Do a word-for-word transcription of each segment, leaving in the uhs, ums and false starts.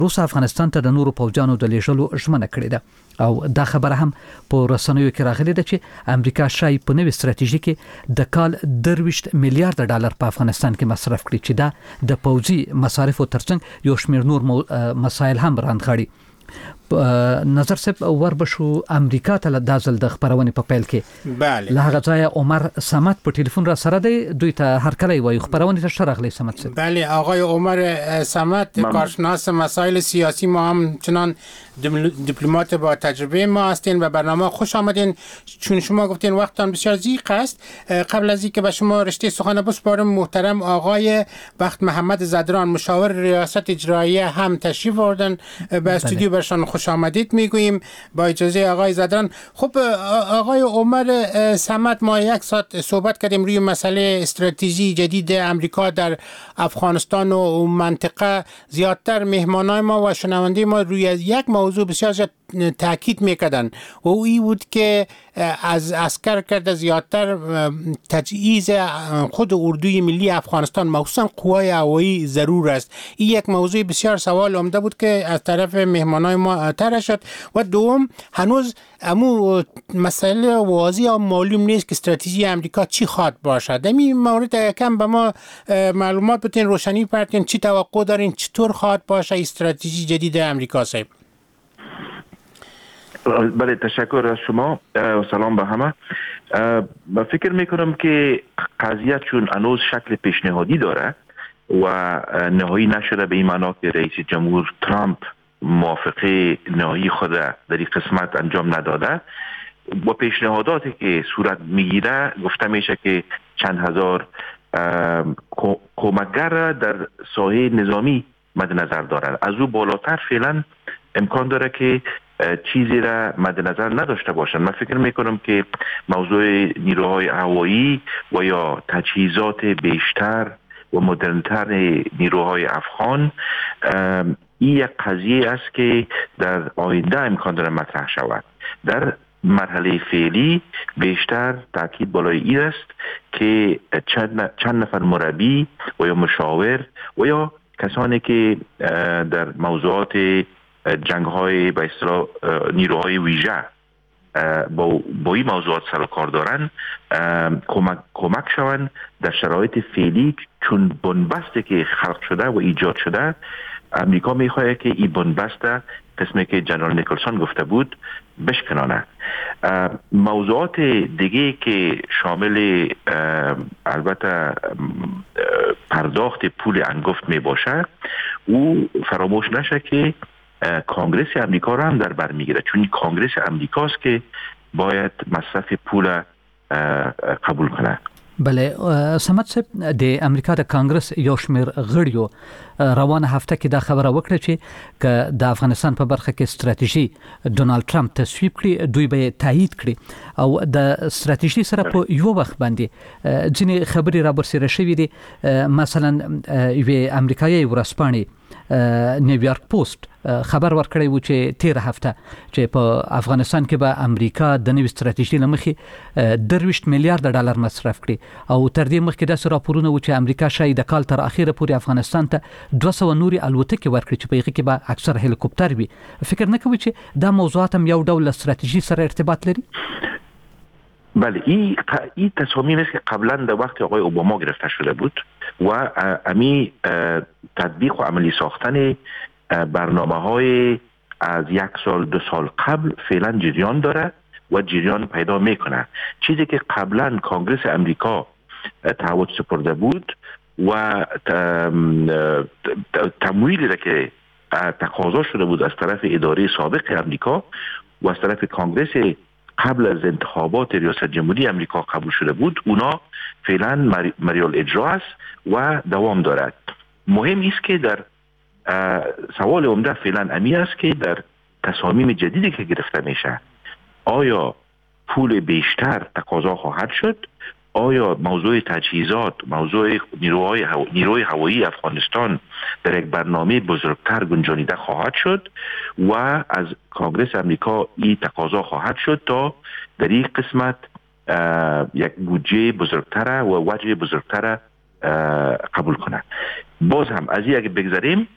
روس افغانستان ته د نورو پوځیانو د لیږلو ژمنه کړې ده او دا خبره هم په رسنیو کې راغلې ده چې امریکا شای په نوې ستراتیژي کې د کال درویشت میلیارډ ډالر په افغانستان کې مصرف کړي چې دا د پوځي مصارفو ترڅنګ یو شمېر نور مسایل هم راندغړي. نظر صاحب وربشو امریکا ته د ځل د خبرونې په پیل کې بله له هغه ځای عمر صمد په ټلیفون را سره دی، دوی ته هر کله وایي خبرونې ته شرغلی صمد صاحب. بله آقای عمر صمد کارشناس مسائل سیاسی، ما هم چنان دیپلمات با تجربه ما هستین و برنامه خوش آمدین. چون شما گفتین وقتتان بسیار ضیق است، قبل از اینکه به شما رشته سخن بسپارم محترم آقای بخت محمد زدران مشاور ریاست اجراییه هم تشریف آوردن به استودیو، برشان خوش آمدید میگوییم با اجازه آقای زدران. خب آقای عمر صمد، ما یک ساعت صحبت کردیم روی مسئله استراتژی جدید امریکا در افغانستان و منطقه. زیادتر مهمانای ما و شنونده ما روی یک موضوع بسیار زیاد تاکید میکردن و او این بود که از عسکر کرده زیادتر تجهیز خود اردوی ملی افغانستان مخصوصا قوای هوایی ضرور است. این یک موضوع بسیار سوال عمده بود که از طرف مهمانای ما طرح شد. و دوم، هنوز امو مسئله واضح و معلوم نیست که استراتژی امریکا چی خواد باشد. در این مورد کم به ما معلومات بتین، روشنی پرتین، چی توقع دارین، چطور خواد باشه استراتژی جدید امریکا صاحب؟ بله، تشکر از شما و سلام به همه. فکر میکنم که قضیه چون هنوز شکل پیشنهادی داره و نهایی نشده به این معنا که رئیس جمهور ترامپ موافقه نهایی خود در این قسمت انجام نداده و پیشنهاداتی که صورت میگیره گفته میشه که چند هزار کمکگر در ساحه نظامی مد نظر دارد. از او بالاتر فعلا امکان داره که چیزی را مد نظر نداشته باشند. من فکر میکنم که موضوع نیروهای هوایی و یا تجهیزات بیشتر و مدرنتر نیروهای افغان این یک قضیه است که در آینده امکان داره مطرح شود. در مرحله فعلی بیشتر تاکید بالای این است که چند, چند نفر مربی و یا مشاور و یا کسانی که در موضوعات جنگ های به اصطلاح نیروهای ویژه با با این موضوعات سر و کار دارن کمک کمک شوند در شرایط فعلی، چون بنبستی که خلق شده و ایجاد شده امریکا میخواد که این بنبست قسمی که جنرال نیکلسون گفته بود بشکنانه. موضوعات دیگه که شامل البته پرداخت پول انگفت می باشه او فراموش نشه که کنگرس امریکا را هم در بر میگیره، چون کنگرس امریکاست که باید مصرف پول قبول کنه. بله صمد صاحب، د امریکا د کانګرس یو شمېر غړیو روانه هفته کې دا خبره وکړه چې که د افغانستان په برخه کې ستراتیژي ډونالد ټرمپ تصویب کړي دوی به تایید کړي او د ستراتیژي سره په یو وخت باندې ځینې خبرې را برسېره شوې دي. مثلا یوې امریکایي ورځپاڼې نیویارک پوسټ خبر ورکړی و چې تیر هفته چې په افغانستان کې به امریکا د نوې ستراتیژي لمخې درویشت میلیارډ ډالر مصرف کړي او تر دې مخکې داسې راپورونه و چې امریکا شاید د کال تر اخیره پورې افغانستان ته دوه سوه نورې الوتکې ورکړي چې په هغې کې به اکثر هلیکوپټر وي. فکر نه کوي چې دا موضوعات هم یو ډول ستراتیژي سره ارتباط لري؟ بله، این این تصامیم است که قبلا در وقت آقای اوباما گرفته شده بود و امی تطبیق و عملی ساختن برنامه های از یک سال دو سال قبل فعلا جریان داره و جریان پیدا میکنه. چیزی که قبلا کنگرس امریکا تعهد سپرده بود و تمویلی را که تقاضا شده بود از طرف اداره سابق امریکا و از طرف کنگرس قبل از انتخابات ریاست جمهوری امریکا قبول شده بود، اونا فعلا مریال اجرا است و دوام دارد. مهم است که در سوال عمده فعلا امی است که در تصامیم جدیدی که گرفته میشه آیا پول بیشتر تقاضا خواهد شد؟ آیا موضوع تجهیزات، موضوع نیروهای هو... نیروی هوایی افغانستان در یک برنامه بزرگتر گنجانیده خواهد شد و از کنگرس امریکا این تقاضا خواهد شد تا در این قسمت یک بودجه بزرگتر و وجه بزرگتر قبول کنه. باز هم از این اگه بگذاریم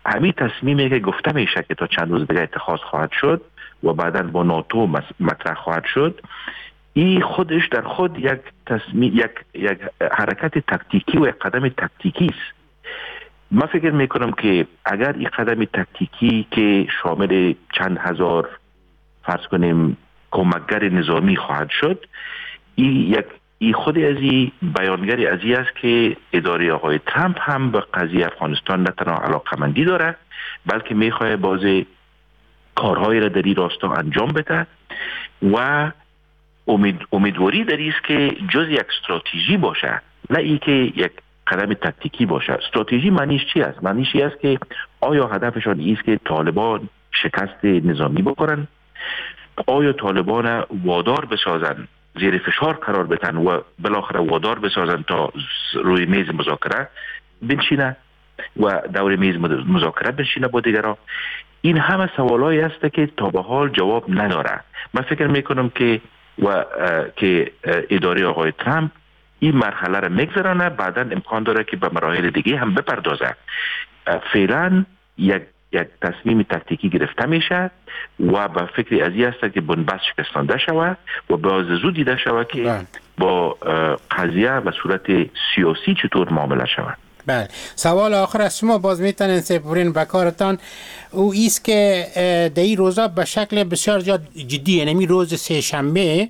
همین تصمیمی که گفته میشه که تا چند روز دیگه اتخاذ خواهد شد و بعداً با ناتو مطرح خواهد شد، این خودش در خود یک تصمیم یک یک حرکت تاکتیکی و یک قدم تاکتیکی است. من فکر میکنم که اگر این قدم تاکتیکی که شامل چند هزار فرض کنیم کمکگر نظامی خواهد شد، این یک این خود از این بیانگری از این است که اداره آقای ترامپ هم به قضیه افغانستان نه تنها علاقه‌مندی داره، بلکه میخواه باز کارهای را در این راستا انجام بده و امید امیدواری در است که جز یک استراتژی باشه، نه ای که یک قدم تاکتیکی باشه. استراتژی معنیش چی است؟ معنیش این است که آیا هدفشان است که طالبان شکست نظامی بخورن؟ آیا طالبان وادار بسازن، زیر فشار قرار بدن و بالاخره وادار بسازن تا روی میز مذاکره بنشینه و دور میز مذاکره بنشینه با دیگران؟ این همه سوالایی است که تا به حال جواب نداره. من فکر میکنم که و که اداره آقای ترامپ این مرحله را میگذرانه، بعدا امکان داره که به مراحل دیگه هم بپردازه. فعلا یک یک تصمیم تاکتیکی گرفته میشه و به فکر از این است که بنبست شکستانده شود و باز زود دیده شود که با قضیه به صورت سیاسی چطور معامله شود. بله، سوال آخر از شما باز میتونین سپرین به کارتان، او ایست که در این روزا به شکل بسیار جدی، یعنی روز سه شنبه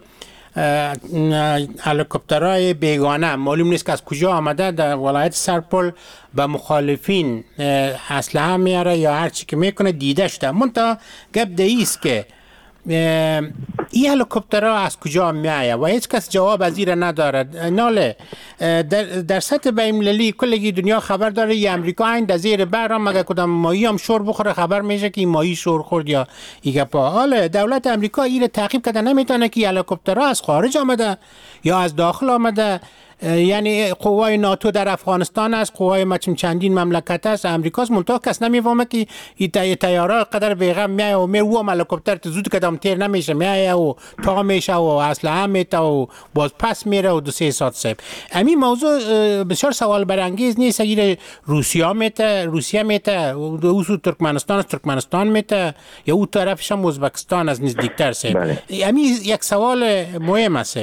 هلیکوپترهای بیگانه معلوم نیست که از کجا آمده در ولایت سرپل به مخالفین اسلحه میاره یا هر چی که میکنه دیده شده. منتها گپ دیست که این هلیکوپترها از کجا میایه و هیچ کس جواب از این نداره. ناله در, در سطح بین‌المللی کلگی دنیا خبر داره ی امریکا این در زیر بحر مگه کدام ماهی هم شور بخوره خبر میشه که این ماهی شور خورد یا این گپا. حالا دولت امریکا این تعقیب کرده نمیتونه که هلیکوپترها از خارج آمده یا از داخل آمده. یعنی قوای ناتو در افغانستان است، قوای مچم چندین مملکت است، امریکاست، منتها کس نمیفهمه که این تیاره قدر بیغم میایه و میره و هلیکوپتر زود کدام تیر نمیشه میایه و تا میشه و اسلحه میته و باز پس میره و دو سه ساعت سیب. همین موضوع بسیار سوال برانگیز نیست. اگر روسیه میته روسیه میته او سو ترکمنستان است ترکمنستان میته یا او طرفش هم ازبکستان از نزدیکتر سیب. همین یک سوال مهم است.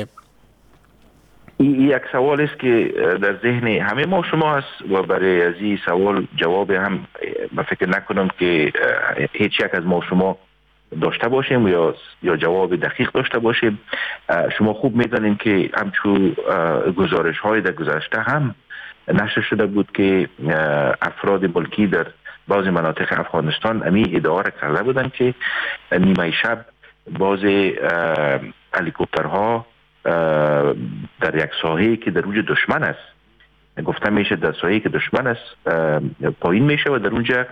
این یک سوال است که در ذهن همه ما شما است و برای از این سوال جواب هم من فکر نکنم که هیچ یک از ما شما داشته باشیم یا یا جواب دقیق داشته باشیم. شما خوب میدانید که همچون گزارش های در گذشته هم نشر شده بود که افراد ملکی در بعضی مناطق افغانستان امی ادعا را کرده بودند که نیمه شب باز هلیکوپترها در یک ساحه‌ای که در اوج دشمن است، گفته میشه در ساحه‌ای که دشمن است پایین میشه و در اونجا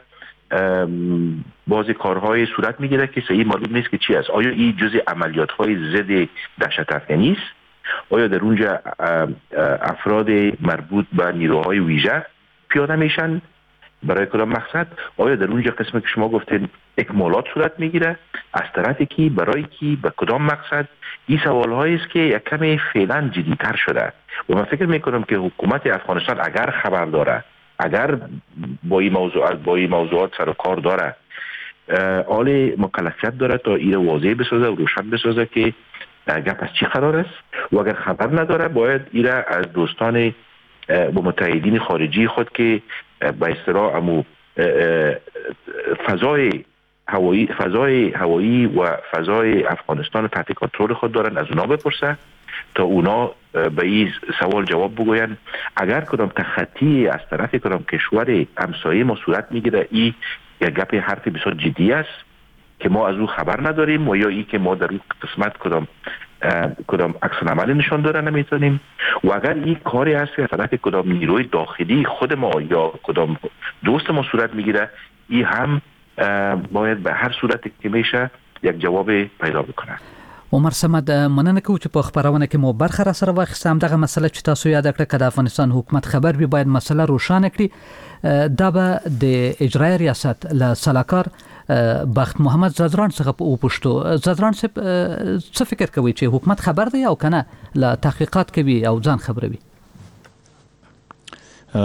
بعضی کارهای صورت میگیره که صحیح معلوم نیست که چی است. آیا این جزء عملیات‌های ضد دهشت افکنی است؟ آیا در اونجا افراد مربوط به نیروهای ویژه پیاده میشن برای کدام مقصد؟ آیا در اونجا قسمی که شما گفتین اکمالات صورت میگیره؟ از طرف کی؟ برای کی؟ به کدام مقصد؟ این سوال هایی است که یک کمی فعلا جدی‌تر شده و من فکر میکنم که حکومت افغانستان اگر خبر داره، اگر با این موضوعات با این موضوعات سر و کار داره، آل مکلفیت داره تا این واضح بسازه و روشن بسازه که گپ از چی قرار است و اگر خبر نداره باید این از دوستان و متحدین خارجی خود که به اصطلاح امو فضای هوایی فضای هوایی و فضای افغانستان تحت کنترل خود دارن از اونا بپرسه تا اونا به این سوال جواب بگوین. اگر کدام تخطی از طرف کدام کشور همسایه ما صورت میگیره، این یک گپ حرف بسیار جدی است که ما از او خبر نداریم و یا ای که ما در اون قسمت کدام کدام عکس عمل نشان داره نمیتونیم. و اگر این کاری هست که از طرف کدام نیروی داخلی خود ما یا کدام دوست ما صورت میگیره، این هم باید به هر صورت که میشه یک جواب پیدا بکنه. عمر صمد، مننه کوم چې په خبرونه کې مو برخه را سره واخیستم. دغه مسله چې تاسو یاد کړه که د افغانستان حکومت خبر به باید مسله روښانه کړي. دا به د اجرایي ریاست له سلاکار بخت محمد زادران څخه په پښتو زادران صاحب څه فکر کوي چې حکومت خبر دی او کنه له تحقیقات کوي او ځان خبروي؟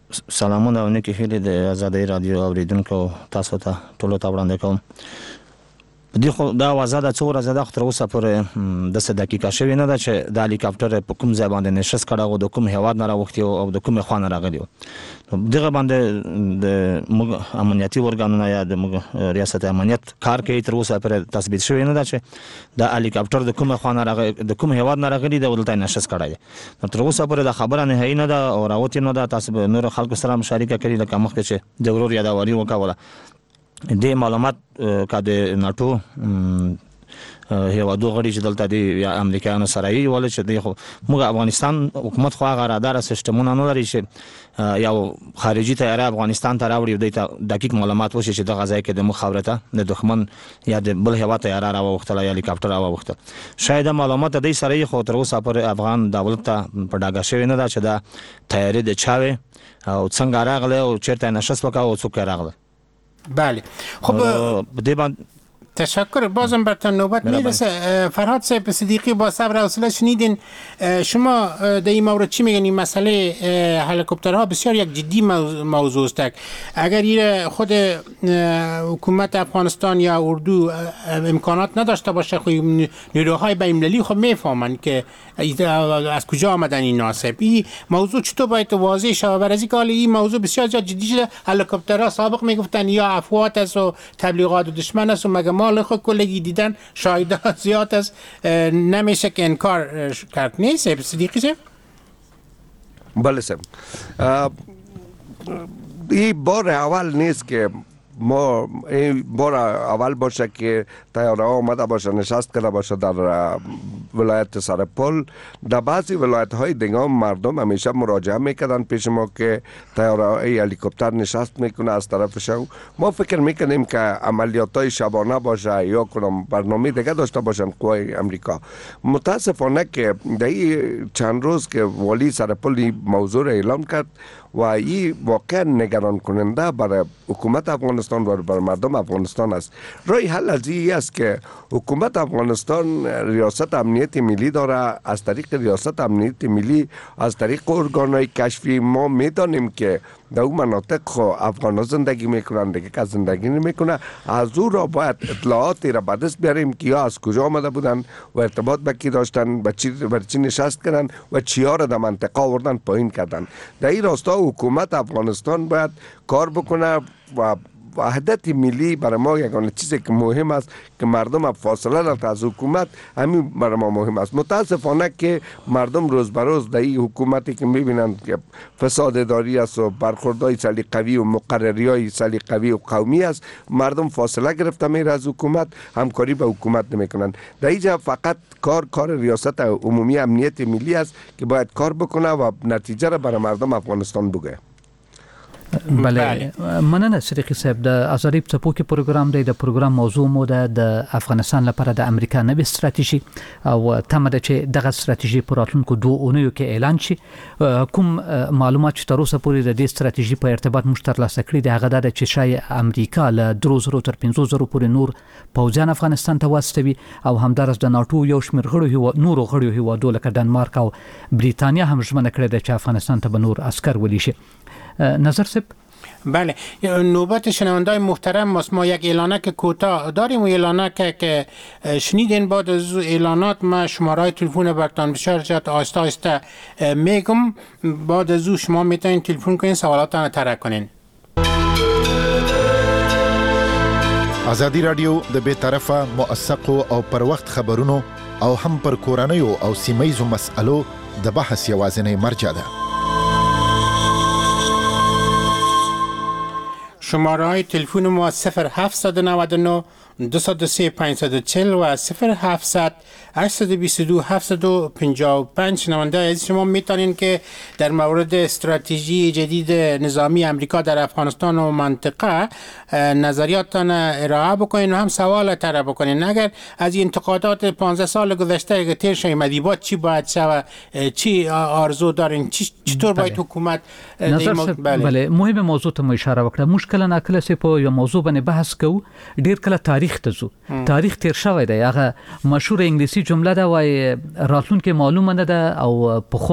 سلامونه او نیکی هیلې د آزادۍ رادیو اوریدونکو تاسو ته ټولو ته وړاندې کوم. دی خو دا وازه د څو ورځې د تر اوسه پورې د څه دقیقه شوی نه ده چې د هلیکاپټر په کوم ځای باندې نشست کړه او د کوم هیواد نه راوختی او د کوم خوا نه راغلی و. دغه باندې د موږ امنیتي ورګانونه یا د موږ ریاست امنیت کار کوي تر اوسه پورې تثبیت شوی نه ده چې د هلیکاپټر د کوم خوا نه راغلی د کوم هیواد نه راغلی د ولته نشست کړی. تر اوسه پورې د خبره نهایی نه ده او راوتی نه ده. تاسو به نور خلکو سره مشارکه کړئ لکه مخکې چې د ورور یادوالي وکوله. د معلومات کا د ناتو هیوادو غړي چې دلته دی یا امریکایانو سره یې ول چې دی خو موږ افغانستان حکومت خو هغه رادار سیستمونه نه لري چې یو خارجي تیاره افغانستان ته راوړي د دقیق معلومات وشي چې د غزا کې د مخابرته د دښمن یا د بل هیواد تیاره راوختله یا هلیکاپټر راوخته. شاید معلومات د سره خو تر اوسه پر افغان دولت ته په ډاګه شوی نه ده چې دا تیاری د چاوي او څنګه راغله او چیرته نشست وکاو او څوک راغله. بله خب دیبان تشکر. بازم برتان نوبت میرسه. فرهاد صاحب صدیقی با صبر و حوصله شنیدین. شما در این مورد چی میگن؟ این مسئله هلیکوپترها بسیار یک جدی موضوع است. اگر این خود حکومت افغانستان یا اردو امکانات نداشته باشه خب نیروهای بین‌المللی خب میفهمن که از کجا آمدن این ناسب. این موضوع چطور باید واضح شود؟ بر از اینکه این موضوع بسیار جدی شده. هلیکوپترها سابق میگفتن یا افواط است و تبلیغات دشمن است و مگه مال خود کلگی دیدن شاهدان زیاد است نمیشه که انکار کرد. نیست صدیقی صاحب؟ بله صاحب این بار اول نیست که ما این بار اول باشه که طیاره ها آمده باشه نشست کرده باشه در ولایت سرپل. در بعضی ولایت های دیگه هم مردم همیشه مراجعه میکردن پیش ما که طیاره هلیکوپتر نشست میکنه از طرف شو. ما فکر میکنیم که عملیات های شبانه باشه یا کنم برنامه دیگه داشته باشن قوای امریکا. متاسفانه که در این چند روز که والی سرپل موضوع اعلام کرد و این واقعا نگران کننده برای حکومت افغانستان و برای مردم افغانستان است. رای حل از این است که حکومت افغانستان ریاست امنیت ملی داره. از طریق ریاست امنیت ملی از طریق ارگانهای کشفی ما میدانیم که در اون مناطق خو افغان زندگی میکنن دیگه که زندگی نمیکنه. از او را باید اطلاعاتی را به دست بیاریم که یا از کجا آمده بودن و ارتباط با کی داشتن و چی بر چی نشست کردن و چیا را در منطقه آوردن پایین کردن. در این راستا حکومت افغانستان باید کار بکنه و وحدت ملی برای ما یگانه چیزی که مهم است که مردم فاصله دارند از حکومت همین برای ما مهم است. متاسفانه که مردم روز به روز در این حکومتی که میبینند که فساد داری است و برخوردهای سلیقوی و مقرریهای سلیقوی و قومی است مردم فاصله گرفته میره از حکومت همکاری با حکومت نمیکنند. در اینجا فقط کار کار ریاست عمومی امنیت ملی است که باید کار بکنه و نتیجه را برای مردم افغانستان بگه. بله مننه صدیقی صاحب. د آزادی څپو کې پروګرام دی. د پروګرام موضوع مو د افغانستان لپاره د امریکا نوې ستراتیژي او تمه ده چې دغه ستراتیژي په راتلونکو دوه اونیو کې اعلان شي. کوم معلومات چې تر اوسه پورې د دې ستراتیژي په ارتباط موږ ترلاسه کړي دي هغه دا چې شاید امریکا له درې زره تر پنځه زره پورې نور پوځیان افغانستان ته واستوي او همدارس د ناتو یو شمېر غړو هیواد نورو غړو هیوادو لکه ډنمارک او بریتانیا هم ژمنه کړې ده چې افغانستان ته به نور عسکر ولیشي. نظر صاحب؟ بله نوبت شنوندای محترم ماست. ما یک اعلانک کوتاه داریم و اعلانک که شنیدین. بعد از اعلانات ما شماره تلفن برتان بسیار جات آسته آسته میگم. بعد از او شما میتونین تلفن کنین سوالاتان طرح کنین. آزادی رادیو د بے طرفه موثق او پر وخت خبرونو او هم پر کورنیو او سیمایزو مسألو د بحث یوازینی مرجع ده. شماره های تلفن ما صفر هفت نه نه دو صفر سه پانصد و چهل و صفر هفتصد هشتصد و بیست و دو هفتصد و پنجاه و پنج. شنونده از شما میتونین که در مورد استراتژی جدید نظامی امریکا در افغانستان و منطقه نظریاتتان ارائه بکنین و هم سوال طرح بکنین. اگر از انتقادات پانزده سال گذشته که تیر شویم ادیبات چی باید شود، چی آرزو دارین، چطور باید حکومت نظر مو... بله. بله مهم موضوع ته اشاره وکړه. مشکل نه کله سه په یو موضوع باندې بحث کوو ډیر کله تاریخ ته ځو. تاریخ تیر شوی دی. هغه مشهور انګلیسي جمله ده وای راتلونکي معلومه نه ده او پخوا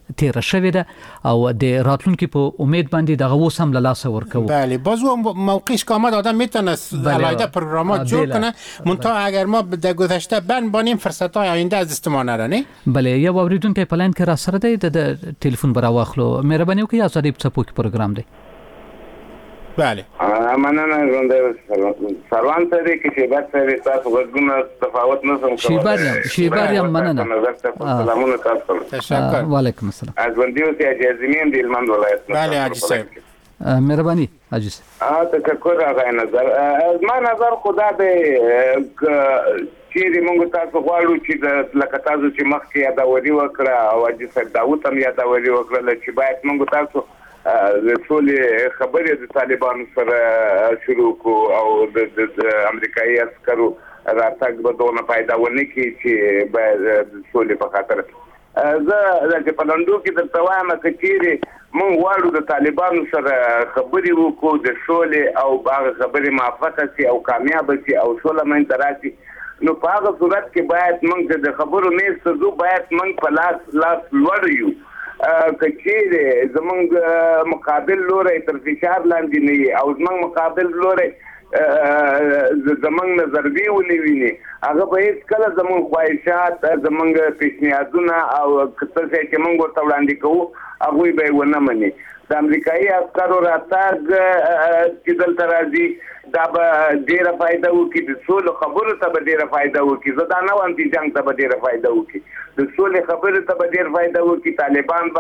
تیر شوې ده او د راتلونکي په امید باندې دغه اوس هم له لاسه ورکوو. بله باز و موقعش که آمد آدم میتونه علایده پروگرامات جور کنه منتها اگر ما در گذشته بند بانیم فرصت های آینده از دست ما نره نه. بله یو اوریدونکی په لاین کې را سره دی د ټلیفون برا واخلو مهرباني وکړئ ازادي په څپو کې پروګرام دی. بله مننه ژوندی سروان سره کې شیبر سره تاسو غوږونه تفاوت نه سم کوئ. شیبر شیبر یم مننه. سلامونه تاسو. تشکر. وعلیکم السلام. از ژوندی اوسئ اجازمین دی هلمند ولایت. بله حاجی صاحب. مهرباني حاجی صاحب. اه تشکر آقای نظر. از ما نظر خدا دې چیرې موږ تاسو غواړو چې د لکه تاسو چې مخکې یادوري وکړه او حاجي صاحب داود هم یادوري وکړه چې باید موږ تاسو د ټولې خبرې د طالبانو سره شروع کو او د امریکایي عسکرو راتګ به دونه فایده ونه کړي چې باید د ټولې په خاطر زه د پلندو کې درته وایم چې چیرې موږ غواړو د طالبانو سره خبرې وکړو د ټولې او هغه خبرې موفقه شي او کامیابه شي او ټوله منځته راشي نو په هغه صورت کې باید موږ د خبرو میز ته ځو باید موږ په لاس لاس لوړ یو که چیرې زمونږ مقابل لوری تر فشار لاندې نه وي او زمونږ مقابل لوری زمونږ نه ضربې ونې ویني هغه به هېڅکله زمونږ خواهشات زمونږ پیشنهادونه او څه شی چې موږ ورته وړاندې کوو هغوی به یې ونه مني. د امریکایي عسکرو راتګ چې دلته راځي دا به ډېره فایده وکړي د سولو خبرو ته به ډېره فایده وکړي. زه دا نه وایم چې جنګ ته به ډېره فایده وکړي د سولې خبرو ته به ډېر فایده وکړي. طالبان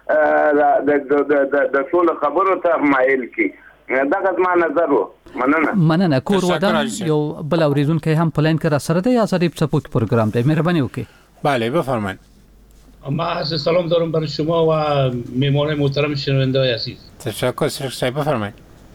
به د سولو خبرو ته مایل کړي. دغه زما نظر و. مننه مننه کور ودان یو بل اوریدونکی هم په لاین کې را سره دی ازادي په څپو کې پروګرام دی مهرباني وکړئ. بله بفرمایید. ما عرض سلام دارم برای شما و میهمان محترم شنونده های عزیز. تشکر شیخ بفرمایید.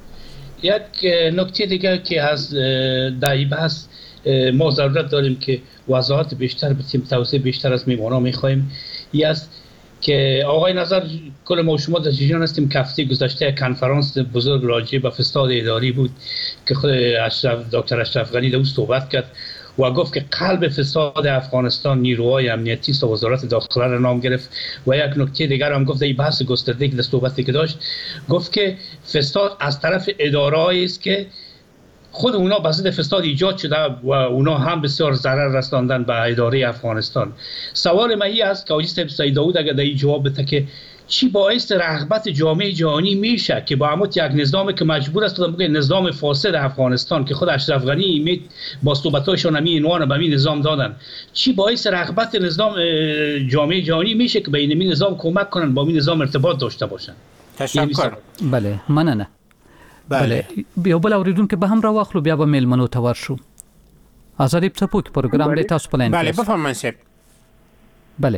یک نکته دیگر که هست در این بحث ما ضرورت داریم که وضاحت بیشتر بدیم توضیح بیشتر از میهمانان میخوایم این است که آقای نظر کل ما شما در جریان هستیم که هفته گذشته کنفرانس بزرگ راجع به فساد اداری بود که خود اشرف دکتر اشرف غنی در او صحبت کرد و گفت که قلب فساد افغانستان نیروهای امنیتی است و وزارت داخله را نام گرفت و یک نکته دیگر هم گفت این بحث گسترده که در صحبتی که داشت گفت که فساد از طرف اداره‌ای است که خود اونا به ضد فساد ایجاد شده و اونا هم بسیار ضرر رساندن به اداره افغانستان. سوال من این است که آقای سید داود اگر در این جواب بده که چی باعث رغبت جامعه جهانی میشه که با عمود یک نظامی که مجبور است بگه نظام فاسد افغانستان که خود اشرف غنی می با صحبتاشون می عنوان به این نظام دادن چی باعث رغبت نظام جامعه جهانی میشه که به این نظام کمک کنن با این نظام ارتباط داشته باشن. تشکر. بله مننه. بله بیا بل اوریدونکو به هم را واخلو بیا به میلمنو ته ورشو. ازادي په څپو کې پروګرام دی تاسو پلاین. بله بفرمایئ. بله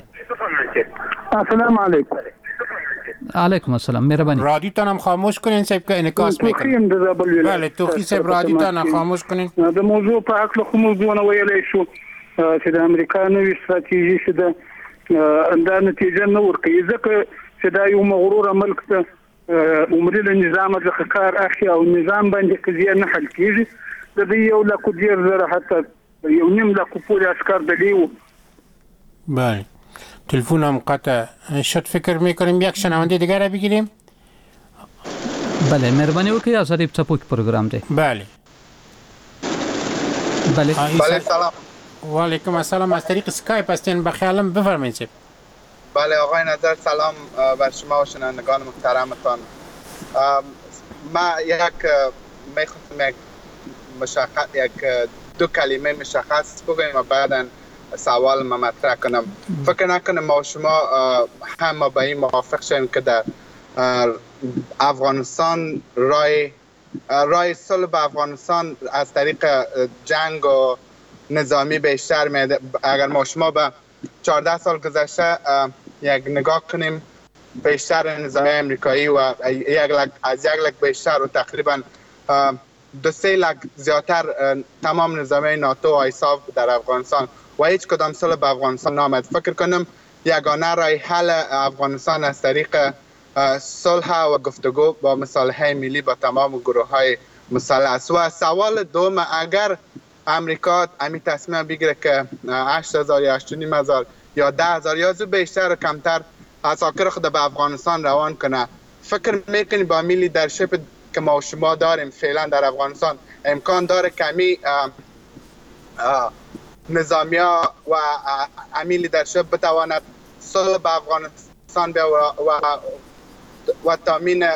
السلام علیکم. علیکم السلام مهربانی. رادیو تان هم خاموش کنین صاحب که انعکاس میکنه. بله توخی صاحب رادیو تان هم خاموش کنین. د موضوع په حق له موضوع نه ویلای شو چې د امریکا نوې ستراتیژي چې د دا نتیجه نه ورکوي ځکه چې دا یو مغرور ملک ته عمري له نظام څخه کار اخلي او نظام باندې قضیه نه حل کیږي. د دې یو لکه ډیر زره حتی یو نیم لکه پولی عسکر د لیو. بله تلفنم قطع شد. فکر میکنیم یک شنونده دیگر را بگیریم. بله مهربانی وکړئ ازادي په څپو کې پروګرام دی. بله بله بله سلام. و علیکم السلام. از طریق اسکایپ هستین بخیالم بفرمایید. بله آقای نظر سلام بر شما و شنوندگان محترمتان. ما یک میخواستم یک مشخص یک دو کلمه مشخص بگویم و بعدا سوال ما مطرح کنم. فکر نکنم ما شما هم با این موافق شویم که در افغانستان رای رای صلح افغانستان از طریق جنگ و نظامی بیشتر میده. اگر ما شما به چهارده سال گذشته یک نگاه کنیم بیشتر نظامی امریکایی و یک لک از یک لک بیشتر و تقریبا دو سه لک زیادتر تمام نظامی ناتو و آیساف در افغانستان و هیچ کدام صلح به افغانستان نامد. فکر کنم یگانه رای حل افغانستان از طریق صلح و گفتگو با مصالحه ملی با تمام گروه های مسلح است. و سوال دوم اگر امریکا امی تصمیم بگیره که هشت هزار یا هشت و نیم هزار یا ده هزار یا زو بیشتر و کمتر عساکر خود به افغانستان روان کنه. فکر میکنی با می لیدرشپ که ما و شما داریم فعلا در افغانستان امکان داره کمی نظامیا و امی لیدرشپ بتواند صلح به افغانستان بیا و, و, و تامین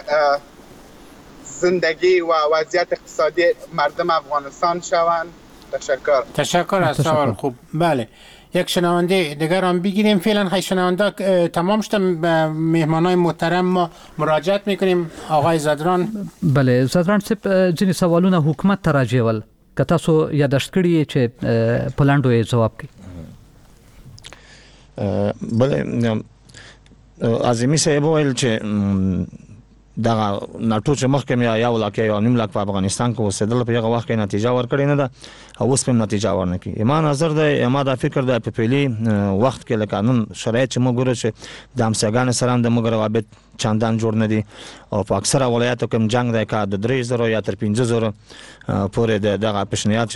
زندگی و وضعیت اقتصادی مردم افغانستان شوند؟ تشکر. تشکر از سوال خوب. بله، یک شنونده دیگر هم بگیریم. فعلا خیلی شنونده تمام شد. مهمانای محترم ما مراجعت میکنیم. آقای زدران. بله زدران صاحب، ځینې سوالونه حکومت ته راجول که تاسو یادداشت کړی چې په لاندو یې جواب کړئ. بله اعظمي صاحب ویل چې دغه ناټو چې مخکې مې یو لاک یا نیم لاک په افغانستان کې اوسېدل، په هغه وخت کې نتیجه ورکړې نه ده او اوس هم نتیجه ورنکړي. ما نظر دی، ما دا فکر دی په پیلي وخت کې له قانون شرایط چې موږ ګورو چې د همسایګانو سره هم د موږ روابط چندان جوړ نه دي او په اکثره ولایاتو کې جنګ دی که د درې زرو یا تر پنځه زرو پورې د دغه پیشنهاد چې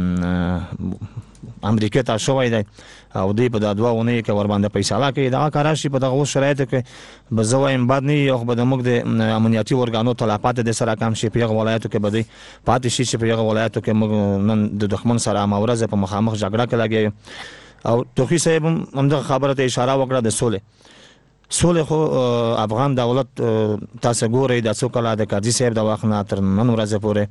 د امریکا ته شوی دی او دوی په دا دوه اونۍ کې ورباندې فیصله کوي. دغه کار راشي په دغه اوس شرایطو کې به زه وایم بد نه وي او به زموږ د امنیتي ارګانو تلفات د سره کم شي. په هغه ولایاتو کې به دوی پاتې شي چې په هغه ولایاتو کې موږ نن د دښمن سره همه ورځ په مخامخ جګړه کې لګیا یو. او توخي صاحب هم همدغه خبره ته اشاره وکړه د سولې. سولې خو افغان دولت تاسو ګورئ د څو کاله د قاضي صاحب د وخت نه تر نن ورځې پورې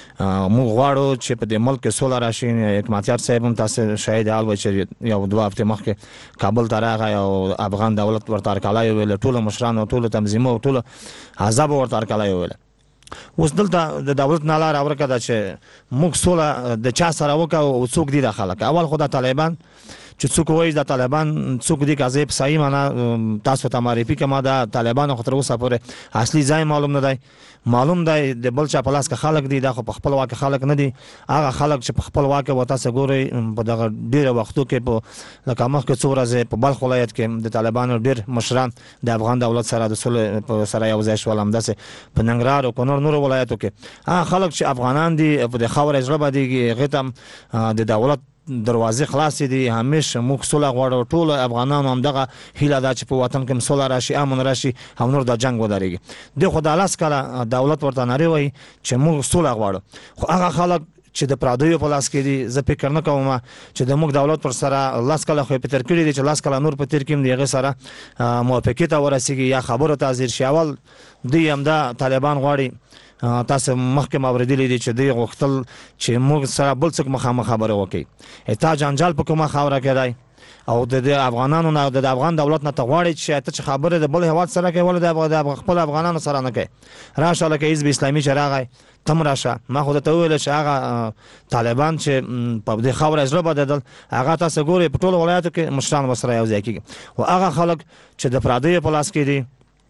موږ غواړو چې په دې ملک کې سوله راشي. حکمتیار صاحب هم تاسو شاهد حال وای چې یو دوه هفتې مخکې کابل ته راغی او افغان دولت ورته هرکلی وویل، ټولو مشرانو، ټولو تنظیمونو، ټولو احزابو ورته هرکلی وویل. اوس دلته د دولت نه لاره ورکه ده چې موږ سوله د چا سره وکړو او څوک دي د خلک. اول خو د طالبان چې څوک وایي د طالبان څوک دي، که زه په صحیح معنا تاسو ته معرفي کړم، د طالبانو خو تر اوسه پورې اصلي ځای معلوم نه دی. معلوم دی د بل چا په لاس کې خلک دي، دا خو په خپل واک خلک نه دي. هغه خلک چې په خپل واک و تاسو ګورئ په دغه ډېرو وختو کې په لکه مخکې څو ورځې په بلخ ولایت کې د طالبانو ډېر مشران د افغان دولت سره د صلح سره یو ځای شول. همداسې په ننګرهار او په نور نورو ولایتو کې هغه خلک چې افغانان دي په د خاورې زړه باندې هغې ته د دولت دروازې خلاصې دي. همیشه موږ سوله غواړو. ټول افغانانو همدغه هیله ده چې په وطن کې سوله راشي، امن راشي او نور د جنګ ودرېږي. دی خو د لس کاله دولت ورته نارې وایي چې موږ سوله غواړو، خو هغه خلک چې د پردیو په لاس کې دي، زه فکر نه کوم چې د موږ دولت پر سره لس کاله خو یې په تېر کړي دي چې لس کاله نور په تېر کړي د هغې سره موافقې ته ورسېږي یا خبرو ته حاضر شي. اول دوی همدا طالبان غواړي. تاسو مخکې ما اورېدلي دي چې دوی غوښتل چې موږ سره بل څوک مخامخ خبرې وکړي. تا جنجال په کومه خاوره کې دی او د افغانانو نه د افغان دولت نه ته غواړي چې ته چې خبرې د بل هېواد سره کوې ولې د خپل افغانانو سره نه کوې؟ راشه لکه حزب اسلامي چې راغی تم راشه. ما خو درته وویل چې هغه طالبان چې په دې خاوره زړه بدېدل هغه تاسو ګورئ په ټولو ولایاتو کې مشران ورسره یو ځای کېږي. خو هغه خلک چې د پردیو په لاس کې دي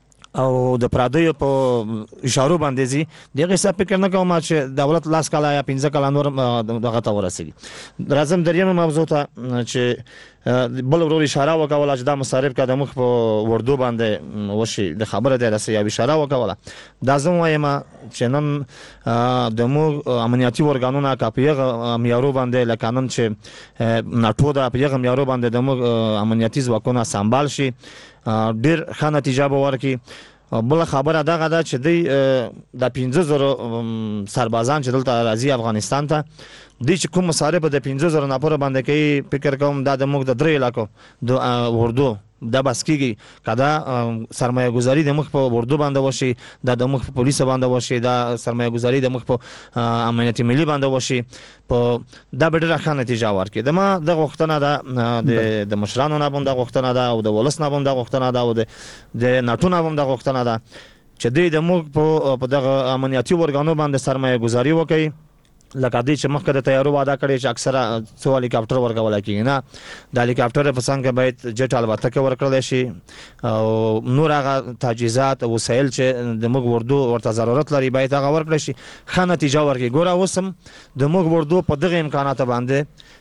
او د پردیو په اشارو باندې ځي، دغه څه فکر نه کوم چې دولت لاس کاله یا پنځه کاله نور دغه ته ورسېږي. راځم دریمه موضوع ته چې بل ورور اشاره وکوله چې دا مصارف که د موږ په وردو باندې وشي د خبره دی رسې یو اشاره وکوله. دا زه وایم چې نن د موږ امنیتي ارګانونه که په هغه معیارو باندې لکه نن چې ناټو ده په هغه معیارو باندې د موږ امنیتي ځواکونه سمبال شي، ډېر ښه نتیجه به ورکړي. بله خبره دغه ده چې دوی د پنځه زرو سربازان چې دلته راځي افغانستان ته، دوی چې کوم مصارف د پنځه زرو نفرو باندې کوي، فکر کوم دا د موږ د درې علاقو د اردو دا بس کېږي. که دا سرمایه ګذاري د موږ په اردو باندې وشي، دا د موږ په پولیسو باندې وشي، دا سرمایه ګذاري د موږ په امنیت ملي باندې وشي، په دا به ډېره ښه نتیجه ورکړي. د ما دغه غوښتنه ده، د مشرانو نه هم دغه غوښتنه ده او د ولس نه هم دغه غوښتنه ده او د ناټو نه هم دغه غوښتنه ده چې دوی د موږ په دغه امنیتي ارګانو باندې سرمایه ګذاري وکړي. لکه دوی چې مخکې د طیارو وعده کړې چې اکثره څو هلیکاپټر ورکولی کېږي، نه د هلیکاپټر په څنګ کې باید جټ الوتکې ورکړلی شي او نور هغه تجهیزات او وسایل چې د موږ اردو ورته ضرورت لري باید هغه ورکړی شي، ښه نتیجه ورکړي. ګوره اوس هم د موږ اردو په دغه امکاناتو باندې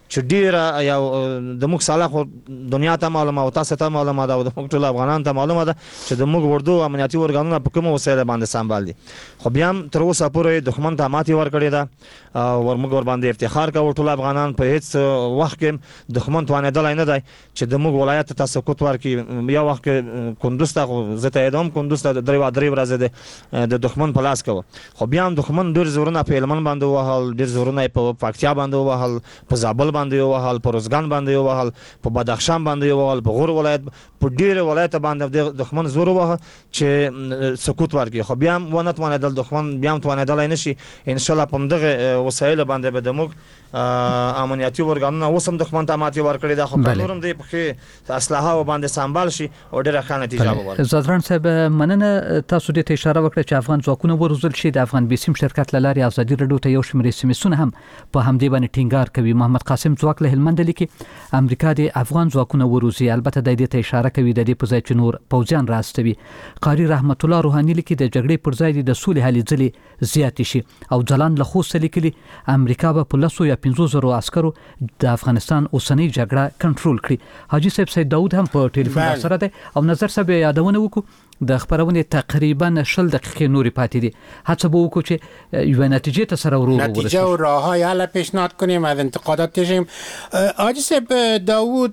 چې ډیره یو د موږ سالا خو دنیا ته معلومه او تاسو ته معلومه ده او د موږ ټول افغانان ته معلومه ده چې د موږ وردو امنیتي ورګانونه په کومه وسیله باندې سمبال دي خو بیا هم تر اوسه پورې دښمن ته ماتې ورکړې ده او ورموږ ور باندې افتخار کوو ټول افغانان په هیڅ وخت کې دښمن توانېدلی نه دی چې د موږ ولایت ته سقوط ورکړي یو وخت کې کندوز ته خو زه تاییدوم کندوز ته درې درې ورځې د دښمن په لاس کوه خو بیا هم دښمن ډېر زورونه په هلمند باندې ووهل ډېر زورونه یې په پکتیا باندې ووهل په زابل باندې ووهل په روزګان باندې ووهل په بدخشان باندې ووهل په غور ولایت په ډېرو ولایتو باندې دښمن زور ووهه چې سقوط ورکړي خو بیا هم ونه توانېدل دښمن بیا هم توانېدلی نه شي انشاءالله په همدغه وسایلو باندې به د موږ امنیتي ورګانونه اوس هم دښمن ته ماتې ورکړې ده خو که نور هم دی پکې اسلحه باندې سمبال شي او ډېره ښه نتیجه به ورکړي. زادران صاحب مننه تاسو دې ته اشاره وکړه چې افغان ځواکونه وروزل شي د افغان بیسیم شرکت له لارې ازادي راډیو ته یو شمېر اس ام اسونه هم په همدې باندې ټینګار کوي. محمد قاسم ځواک له هلمند لیکي امریکا د افغان ځواکونه وروزي البته د دې ته اشاره کوي د دې په ځای چې نور پوځیان راستوي. قاری رحمت الله روحاني لیکي د جګړې پر ځای د سولې هلې ځلې زیات شي او ځلان له خوست لیکلي امریکا به په لسو یا پنځو زرو عسکرو د افغانستان اوسنۍ جګړه کنټرول کړي. حاجی صاحب سید داود هم په ټلیفون سره دی او نظر صاحب یادونه وکړو د خبرونه تقریبا شل دقیقې نورې پاتې دي هڅه به وکړو چې یو نتیجه ته سره ورو ورسېږو نتیجه و راههای حل پیشنهاد کنیم از انتقادات تشیم. حاجی صاحب داود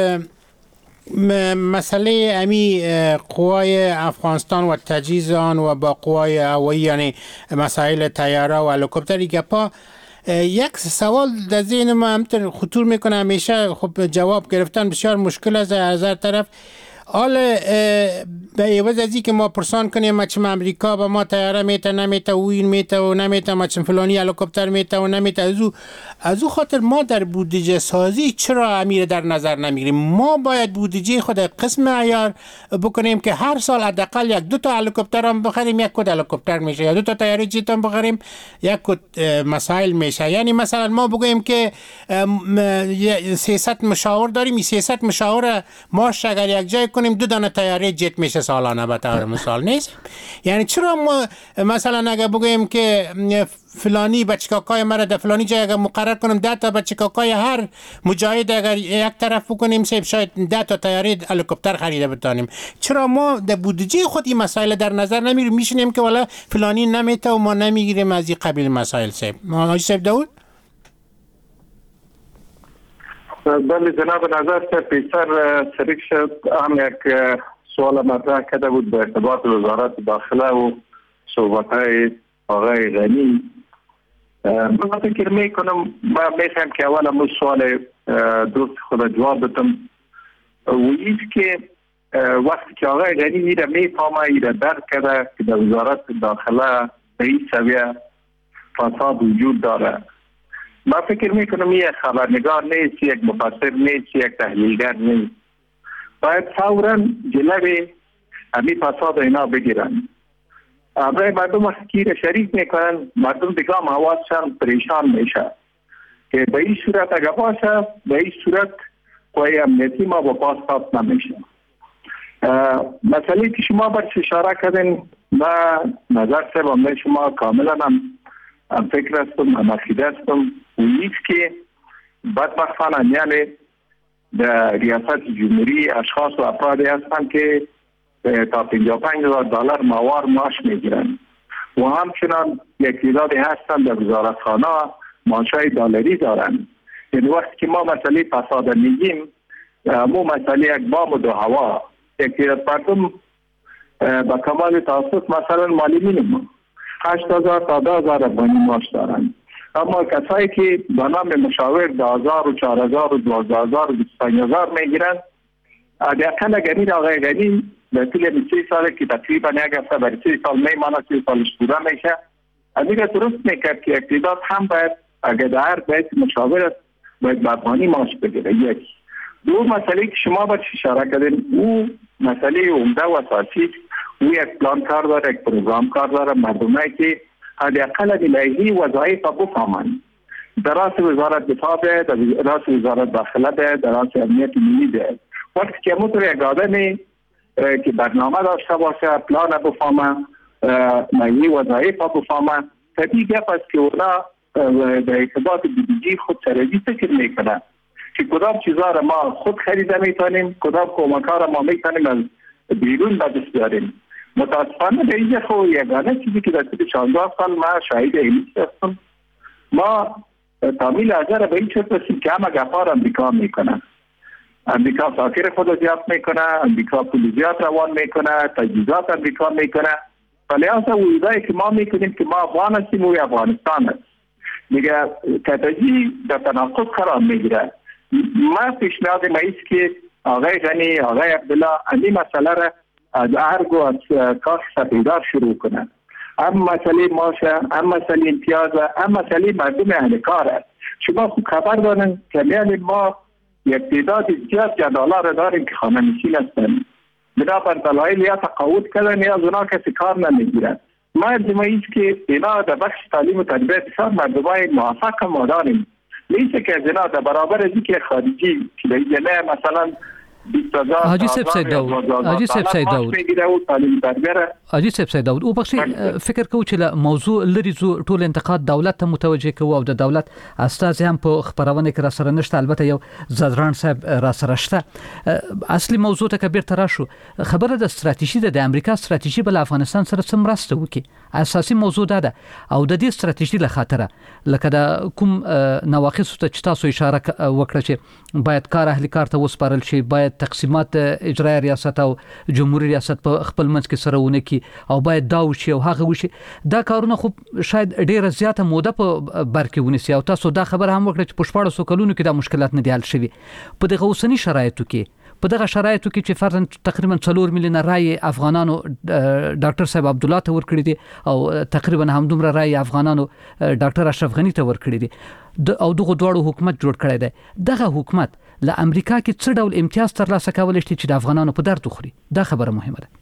مسئله امی قوای افغانستان و تجهیز آن و با قوای هوایی یعنی مسائل طیاره و هلیکوپتر گپا یک سوال در ذهن ما همطور خطور میکنه همیشه خب جواب گرفتن بسیار مشکل است از هر طرف. حالا به عوض از که ما پرسان کنیم چه امریکا به ما طیاره میته نمیته و این میته و نمیته ما چه فلانی هلیکوپتر میته و نمیته از او از او خاطر ما در بودجه سازی چرا امیر در نظر نمیگیریم؟ ما باید بودجه خود قسم عیار بکنیم که هر سال حداقل یک دو تا هلیکوپتر هم بخریم یک کد هلیکوپتر میشه یا دو تا طیاره جت هم بخریم یک کد مسائل میشه. یعنی مثلا ما بگوییم که سیاست مشاور داریم سیاست مشاور ماش اگر یک جای کنیم دو دانه طیاره جت میشه سالانه به طور مثال نیست. یعنی چرا ما مثلا اگه بگوییم که فلانی بچکاکای مرا در فلانی جای اگر مقرر کنیم ده تا بچکاکای هر مجاهد اگر یک طرف بکنیم سیب شاید ده تا طیاره هلیکوپتر خریده بتانیم چرا ما در بودجه خود این مسائل در نظر نمیگیریم میشینیم که والا فلانی نمیته و ما نمیگیریم از این قبیل مسائل سیب حاجی صاحب داود؟ بله جناب نظر پیسر شریک شد هم یک سوال مطرح کرده بود به ارتباط وزارت داخله و صحبت‌های آقای غنی. من فکر میکنم ما میخوام که اول همون سوال درست خود جواب بدم و ایست که وقتی که آقای غنی ایره میفهمه ایره درک کرده که در وزارت داخله به این سویه فساد وجود داره. ما فکر میکنم یک خبرنگار نیست یک مفسر نیست یک تحلیلگر نیست باید فوراً جلوی همین فساد اینا بگیرن. برای مردم وقتی که شریک میکنن مردم دیگه هم حواسشان پریشان میشه که به این صورت اگه باشه به این صورت قوای امنیتی ما با پاس پاس نمیشه. مسئله که شما برش اشاره کردین ما نظر سبب شما کاملا هم هم فکر هستم هم عقیده هستم و ایست که بدبختانه یعنی در ریاست جمهوری اشخاص و افرادی هستند که تا پنجاه و پنج هزار دلار ماهوار معاش میگیرند و همچنان یک تعدادی هستند در وزارتخانه معاشهای دلاری دارند. یعنی وقتی که ما مسئله فساد میگیم مو مسئله یک بام و دو هوا یک تعداد مردم با کمال تاسف مثلا مالی مینیمم هشت هزار تا ده هزار افغانی معاش دارند اما کسایی که به نام مشاور ده هزار و چهار هزار و دوازده هزار و بیست و پنج هزار میگیرند حداقل اگر این آقای غنی در طول سه ساله که تقریبا یک هفته برای سه سال میمانه سه سالش پوره میشه از دیگه درست میکرد که اقتدار هم باید اگر در هر بیت مشاور است باید به افغانی معاش بگیره. یک دو مسئله که شما باید اشاره کردین او مسئله عمده و اساسی او یک پلان کار داره یک پروگرام کار داره مردمایی که حداقل الهی وظایف بفهمند در راس وزارت دفاع ده در راس وزارت داخله ده در راس امنیت ملی ده وقتی که همونطور یک آدمی که برنامه داشته باشه پلان بفهمه ملی وظایف بفهمه طبیعی گپ است که اونا در ارتباط بیدی خود سرزی فکر میکنه که کدام چیزها را ما خود خریده میتونیم، کدام کمک‌ها را ما میتونیم از بیرون به دست بیاریم. متاسفانه به اینجا خو یگانه چیزی که در طول چندان سال ما شاهد این هستم، ما تامین نظر به این شکل هستیم که همه گپا را امریکا میکنه. امریکا ساکر خود زیاد میکنه، امریکا پول زیاد روان میکنه، تجهیزات امریکا میکنه. ولی اصلا ویزایی که ما میکنیم که ما افغان هستیم و افغانستان هست میگه تتجی در تناقض قرار میگیره. ما پیشنهاد ما ایست که آقای غنی، آقای عبدالله این مسئله را از ارگ و از کاخ سپیدار شروع کنند. هم مسئله ماشه، هم مسئله امتیازه، هم مسئله مردم اهل کاره. شما خوب خبر دارن که میان ما یک تعداد زیاد جنرالا را داریم که خانه نشین هستند. بنابر دلایل یا تقاعد کردن یا از اونا کسی کار نمیگیرن. ما ارزمه ایست که اینا در بخش تعلیم و تربیت بسیار مردمای موفق ما داریم. لیسه که از اینا در برابر از که خارجی که در اینجا نه مثلا حاجی سیب سید داود حاجی سیب سید داود حاجی سیب سید داود او بخشي فکر کوم چې موضوع لري زو ټول انتقاد دولت ته متوجه کوو او د دولت استاد هم په خبرونه کې را سره نشته. البته یو زدران صاحب را سره شته. اصلي موضوع ته کبیر تراشو خبره د استراتیژي د امریکا استراتیژي بل افغانستان سره سم راسته وکي. اساسي موضوع ده او د دې استراتیژي له خاطره لکه د کوم نواقص ته تاسو اشاره وکړه چې باید کار اهل کار ته وسپارل شي، باید تقسیمات اجرایی ریاست او جمهوریت ریاست په خپل منځ کې سره ونه کی او باید دا وشي او هغه وشي. دا کارونه خو شاید ډیره زیاته موده په بر کې ونیسي او تاسو دا خبر هم وکړه چې په شپږ سوه کلونو کې دا مشکلات نه دی حل شوي. په دغه اوسنی شرایطو کې په دغه شرایطو کې چې فرضاً تقریبا څلور میلیونه رای افغانانو ډاکټر صاحب عبدالله ته ورکړي دي او تقریبا همدومره رای افغانانو ډاکټر اشرف غنی ته ورکړي دي او دغه دواړو حکومت جوړ کړی دی. دغه حکومت له امریکا کې څه ډول امتیاز ترلاسه کولی شي چې د افغانانو په درد وخوري؟ دا خبره مهمه ده.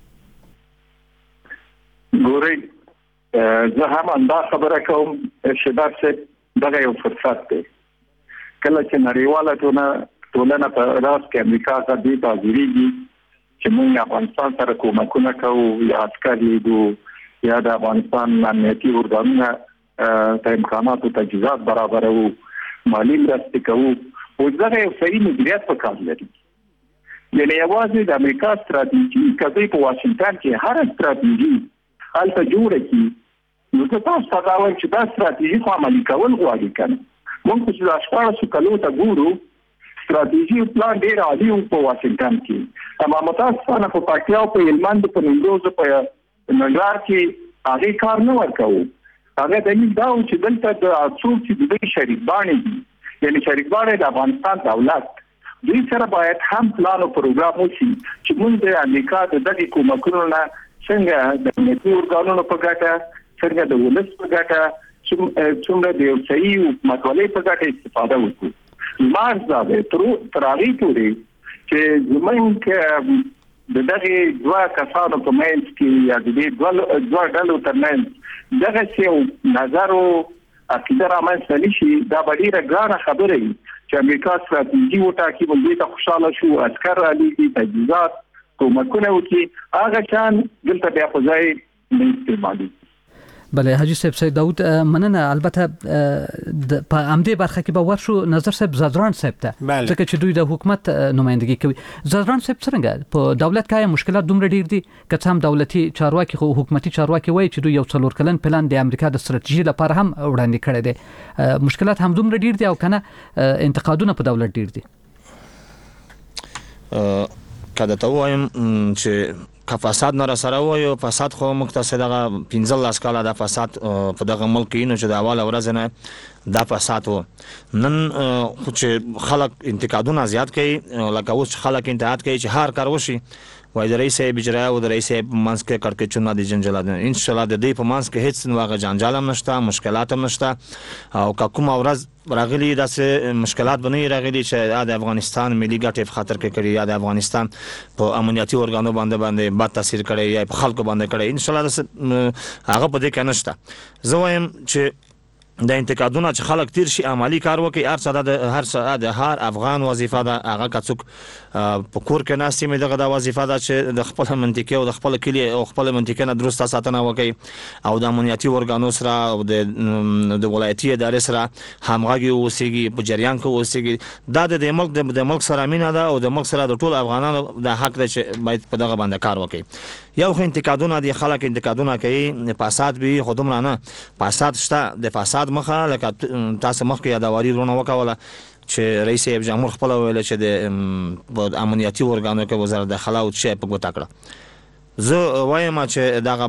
ګورئ زه هم دا خبره کوم چې دا دغه یو فرصت دی. کله چې نړیواله ټولنه ټولنه په راس کې امریکا ته دې تاجریږي چې موږ افغانستان سره کومکونه کوو یا عسکر لیدو یا د افغانستان امنیتي ارګانونه ته امکانات او تجهیزات برابروو، مالي مرستې کوو، او دغه یو صحیح مدیریت په کار لري. یعنې یوازې د امریکا استراتیژي کله په واشنگټن کې هر استراتیژي هلته جوړه کړي نو تاسو ته دا وایم چې دا استراتیژي خو عملي کول غواړي کنه. موږ چې د شپږ سوه کلونو ته ګورو استراتیژي پلان ډېر عالي و په واشنگټن کې، اما متاسفانه په پکتیا او په هلمند په نیمروز په ننګرهار کې هغه کار نه ورکوو. هغه دلیل دا و چې دلته د څوک چې د دوی شریک باندې دي، یعنی شریک باندې د افغانستان دولت دوی سره باید هم پلان او پروګرام وشي چې موږ د امریکا د دغه کومکونو نه څنګه د امنیتي ارګانونو په ګټه، څنګه د ولس په ګټه، څنګه د یو صحیح حکومتولۍ په ګټه استفاده وکړو. مارزه ده تر هغې پورې چې زموږ د دغه دوه کسانو په منځ کې یا د دې دوه ډلو تر منځ دغه یو نظر او عقیده رامنځته نه شي، دا به ډېره ګرانه خبره وي چې امریکا استراتیژي وټاکي، موږ دې ته خوشحاله شو، عسکر رالیږي، تجهیزات کومکونه وکړي، هغه شیان دلته بیا په ځای نه استعمالېږي. بله حاجی صاحب سید داود مننه. البته په همدې برخه کې به ورشو نظر صاحب زدران صاحب ته ځکه چې دوی د حکومت نمایندګي کوي. زدران صاحب څنګه په دولت کې مشکلات دومره ډیر دي که څه هم دولتي چارواکي خو حکومتي چارواکي وایي چې دوی یو څلور کلن پلان د امریکا د استراتیژي لپاره هم وړاندې کړی دی، مشکلات هم دومره ډیر دي او کنه انتقادونه په دولت ډیر دي؟ کله ته وایم چې که فساد نه سره وایو، فساد خو مختصر دغه پنځلس کاله د فساد په دغه ملک کې نو چې د اوله ورځ نه دا فساد و. نن خو چې خلک انتقادونه زیات کوي، لکه اوس خلک انتقاد کوي چې هر کار وشي وای د رئیس صاحب اجرا او د رئیس صاحب منځ کې کړکېچونه دي جنجالات. ان شاء الله د دې په منځ کې هیڅ نوغه جنجال هم نشته، مشکلات هم نشته او که کوم ورځ راغلي داسې مشکلات به نه راغلي چې د افغانستان ملي ګټې په خطر کې کړي یا د افغانستان په امنیتي ارګانو باندې باندې بد تاثیر کړي یا په خلکو باندې کړي. ان شاء الله هغه په دې کې نشته. زه وایم چې د انتقادونه چې خلک تیر شي عملی کار وکړي. هر څه د هر څه د هر افغان وظیفه ده. هغه کڅوک په کور کې ناستې مې دغه د وظیفه ده چې د خپل منطقې او د خپل کلی او خپل منطقې نه درسته ساتنه وکړي او د امنیتي ارګانو سره او د د ولایتي ادارې سره همغږي اوسېږي، په جریان کې اوسېږي. دا د ملک د ملک سره مینه ده او د ملک سره د ټول افغانانو د حق ده چې باید په دغه باندې کار وکړي. یو خو انتقادونه دي، خلک انتقادونه کوي، فساد به خو دومره نه، فساد شته. د فساد مخه لکه تاسو مخکې یادواري رونه وکوله چې رئیس جمهور خپل ویل چې د امنیتي ارګانو کې وزارت داخله او چې په ګوته کړه. زه وایم چې دغه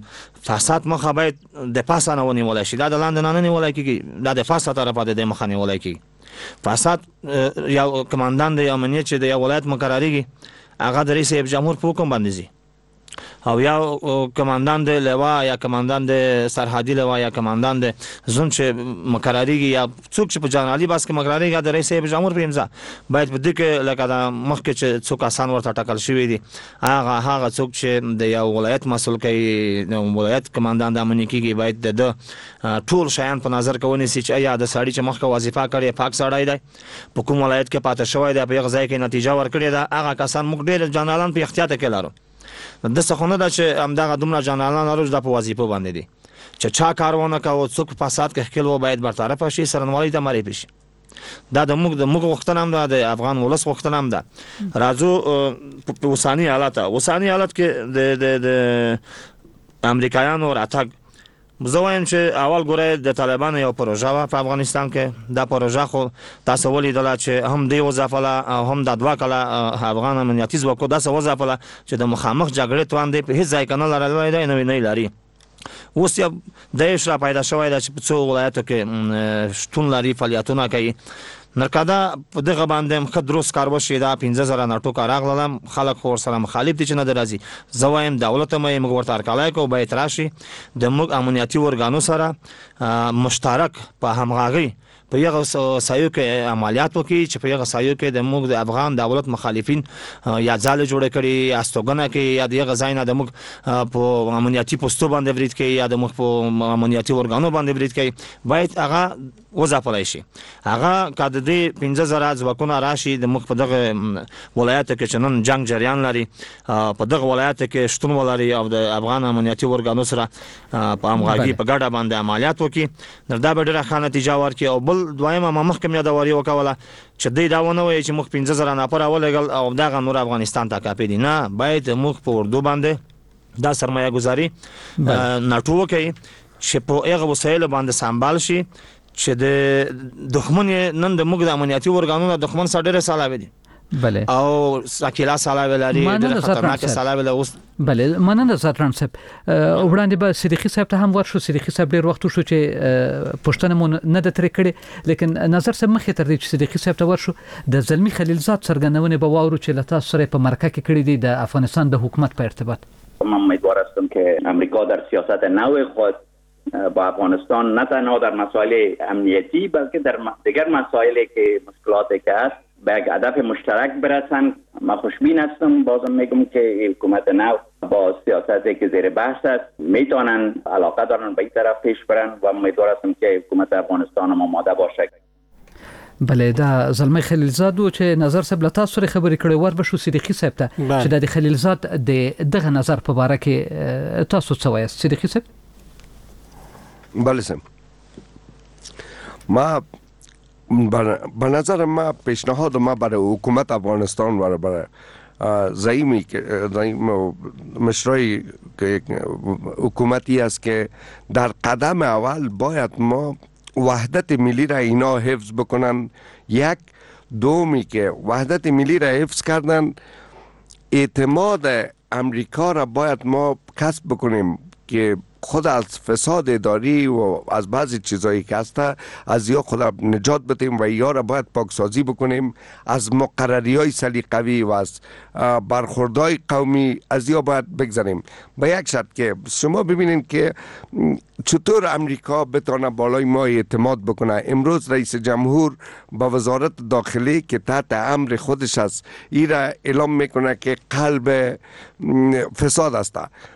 فساد مخه باید د پاسه نه ونیول شي، دا د لاندې نه نیول کېږي، دا د فساد طرفه د مخه نیول کېږي. فساد یو کمانډان د امنیت چې د یو ولایت مقرریږي هغه د رئیس جمهور په حکم باندې ځي، او یا کمانډان د لوا یا کمانډان د سرحدي لوا یا کمانډان د زون چې مقرریږي یا څوک چې په جنرالي باس کې مقرریږي د رئیس جمهور په امضا باید په دې کې لکه د مخکې چې څوک آسان ورته ټاکل شوی دي هغه هغه څوک چې د یو ولایت مسول کوي، د ولایت کمانډان د امنیت کېږي باید د ټول شیان په نظر کې ونیسي چې یا د سړی چې مخکې وظیفه کړې پاک سړی دی، په کوم ولایت کې پاتې شوی دی، په یو ځای کې نتیجه ورکړې ده، هغه کسان موږ ډېر جنرالان په احتیاط کې لرو. د څخونه دا چې همدغه دومره جنرالان اروج د په وظیفه باندې دي چې چا کارونه کوي، څوک په فساد کې خپل و باید برطرف شي، سرنوالي ته معرفي شي. دا د موږ د موږ وختونه هم ده، د افغان ولس وختونه هم ده. راځو په اوساني حالت اوساني حالت کې د د د امریکایانو راتګ زه وایم چې اول ګوره د طالبانو یو پروژه وه په افغانستان کې. دا پروژه خو تاسو ولیدله چې هم دی وځپله او هم د دوه کاله افغان امنیتي ځواکو داسې وځپله چې د مخامخ جګړې توان دی په هېڅ ځای کې نه لرلی دی، نوی نه لري. اوس یو داعش را پیدا شوی ده چې په څو ولایتو کې شتون لري، فعالیتونه کوي. نرکدا په دغه باندې ښه درست کار وشي، دا پنځه زره ناټو کار راغلل، خلک خو ورسره مخالف دي چې نه راځي. زه وایم دولت هم موږ ورته هرکلی کوو، باید راشي د موږ امنیتي ارګانو سره مشترک په همغږۍ په یغه سایو کې عملیات وکړي چې په یغه سایو کې د موږ د افغان دولت مخالفین یا ځاله جوړ کړي، یا استوګنه کې، یا دغه ځای نه د موږ په امنیتي پوسټو باندې برید کوي، یا د موږ په امنیتي ارګانو باندې برید کوي، باید هغه وځپلی شي. هغه که د دې پنځه زره ځواکونه راشي د موږ په دغه ولایتو کې چې نن جنګ جریان لري په دغه ولایتو کې شتون ولري او د افغان امنیتي ارګانو سره په همغږي په ګډه باندې عملیات وکړي، نو دا به ډېره ښه نتیجه ورکړي. او بل دویمه ما مخکې مې یادواري وکوله چې دوی دا ونه وایي چې موږ پنځه زره نفر راولېږل او دغه نور افغانستان ته کاپي دي. نه، باید موږ په اردو باندې دا سرمایه ګذاري ناټو وکړي چې په هغه وسایلو باندې سمبال شي چې د دښمن نن د موږ د امنیتي ارګانونو د دښمن سره ډېرې سلاوي دي. بله او ساکیلا سلاوي لري، ډېر خطرناک سلاوي لري. اوس بله مننه زاتران صاحب. وړاندې به صدیقي صاحب ته هم ورشو. صدیقي صاحب ډېر وخت شو چې پښتنه مون نه د تر کړي، لیکن نظر صاحب مخې تر دې چې صدیقي صاحب ته ورشو د زلمی خلیلزاد څرګندونه به واورو چې لتا سره په مرکه کې کړی دی د افغانستان د حکومت په ارتباط. من امیدوار هستم که امریکا در سیاست نو خود با افغانستان نه تنها در مسائل امنیتی بلکه در دیگر مسائلی که مشکلاتی که هست به یک هدف مشترک برسند. من خوشبین هستم، بازم میگم که حکومت نو با سیاستی که زیر بحث است میتونن علاقه دارن به این طرف پیش برن و امیدوار هستم که حکومت افغانستان هم آماده باشه. بله دا زلمی خلیلزاد و چې نظر صاحب له تاسو سره خبرې کړې ور بشو صدیقي صاحب ته چې د خلیلزاد د دغه نظر په اړه کې تاسو څه وایي صدیقي صاحب؟ بله سم، ما به نظر ما پیشنهاد ما برای حکومت افغانستان و برای زعیمی که زعیم مشرای که حکومتی است که در قدم اول باید ما وحدت ملی را اینا حفظ بکنن. یک دومی که وحدت ملی را حفظ کردن، اعتماد امریکا را باید ما کسب بکنیم که خود از فساد اداری و از بعضی چیزایی که هسته از یا خود نجات بدیم و یا را باید پاکسازی بکنیم، از مقرری های سلیقوی و از برخوردهای قومی از یا باید بگذاریم. به یک شرط که شما ببینید که چطور امریکا بتونه بالای ما اعتماد بکنه. امروز رئیس جمهور با وزارت داخلی که تحت امر خودش است این را اعلام میکنه که قلب فساد است.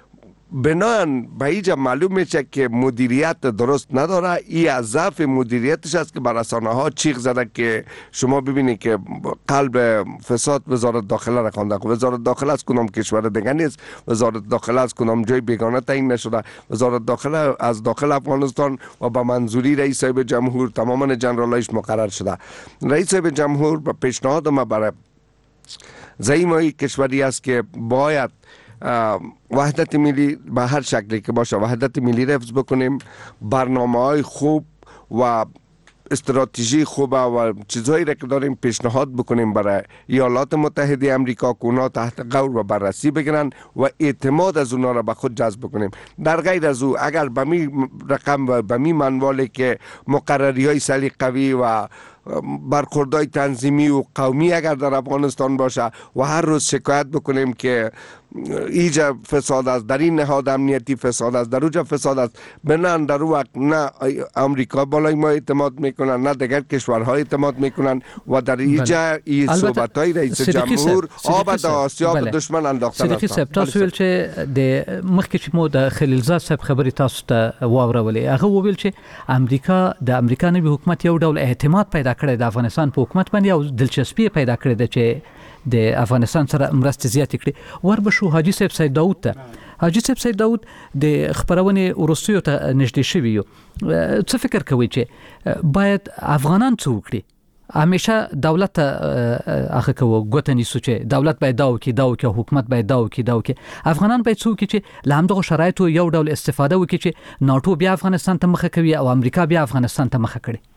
بنان به اینجا معلوم میشه که مدیریت درست نداره. این از ضعف مدیریتش است که بر رسانه ها چیغ زده که شما ببینید که قلب فساد وزارت داخله را خوانده. وزارت داخله از کدام کشور دیگه نیست، وزارت داخله از کدام جای بیگانه تعیین نشده. وزارت داخله از داخل افغانستان و با منظوری رئیس صاحب جمهور تماما جنرالایش مقرر شده. رئیس صاحب جمهور به پیشنهاد ما برای زعیم کشوری است که باید وحدت ملی به هر شکلی که باشه وحدت ملی را حفظ بکنیم، برنامه های خوب و استراتژی خوب و چیزهایی را که داریم پیشنهاد بکنیم برای ایالات متحده امریکا که اونا تحت غور و بررسی بگیرن و اعتماد از اونا را به خود جذب بکنیم. در غیر از او اگر به می رقم و به می منوالی که مقرری های سلیقه‌ای و برخوردهای تنظیمی و قومی اگر در افغانستان باشه و هر روز شکایت بکنیم که اینجا فساد است، در این نهاد امنیتی فساد است، در اونجا فساد است، بنان در اون وقت نه امریکا بالای ما اعتماد میکنن نه دیگر کشورها اعتماد میکنن و در اینجا این صحبت های رئیس جمهور آب د آسیا به دشمن انداختن است. صدیقی صاحب تاسو ویل چې د مخکې چې مو د خلیلزاد صاحب خبرې تاسو ته واورولې، هغه وویل چې امریکا د امریکا نوي حکومت یو ډول اعتماد پیدا کړی د افغانستان په حکومت باندې او دلچسپي پیدا کړې ده چې د افغانستان سره مرستې زیاتې کړي. وربشو حاجی صاحب سید داوود ته حاجی صاحب سید داوود د خبرونې وروستیو ته نږدې شوي یو، څه فکر کوي چې باید افغانان څه وکړي؟ همیشه دولت ته هغه کوو ګوته نیسو چې دولت باید دا وکړي دا وکړي، حکومت باید دا وکړي دا وکړي. افغانان باید څه وکړي چې له همدغو شرایطو یو ډول استفاده وکړي چې ناټو بیا افغانستان ته مخه کوي او امریکا بیا افغانستان ته مخه کړي.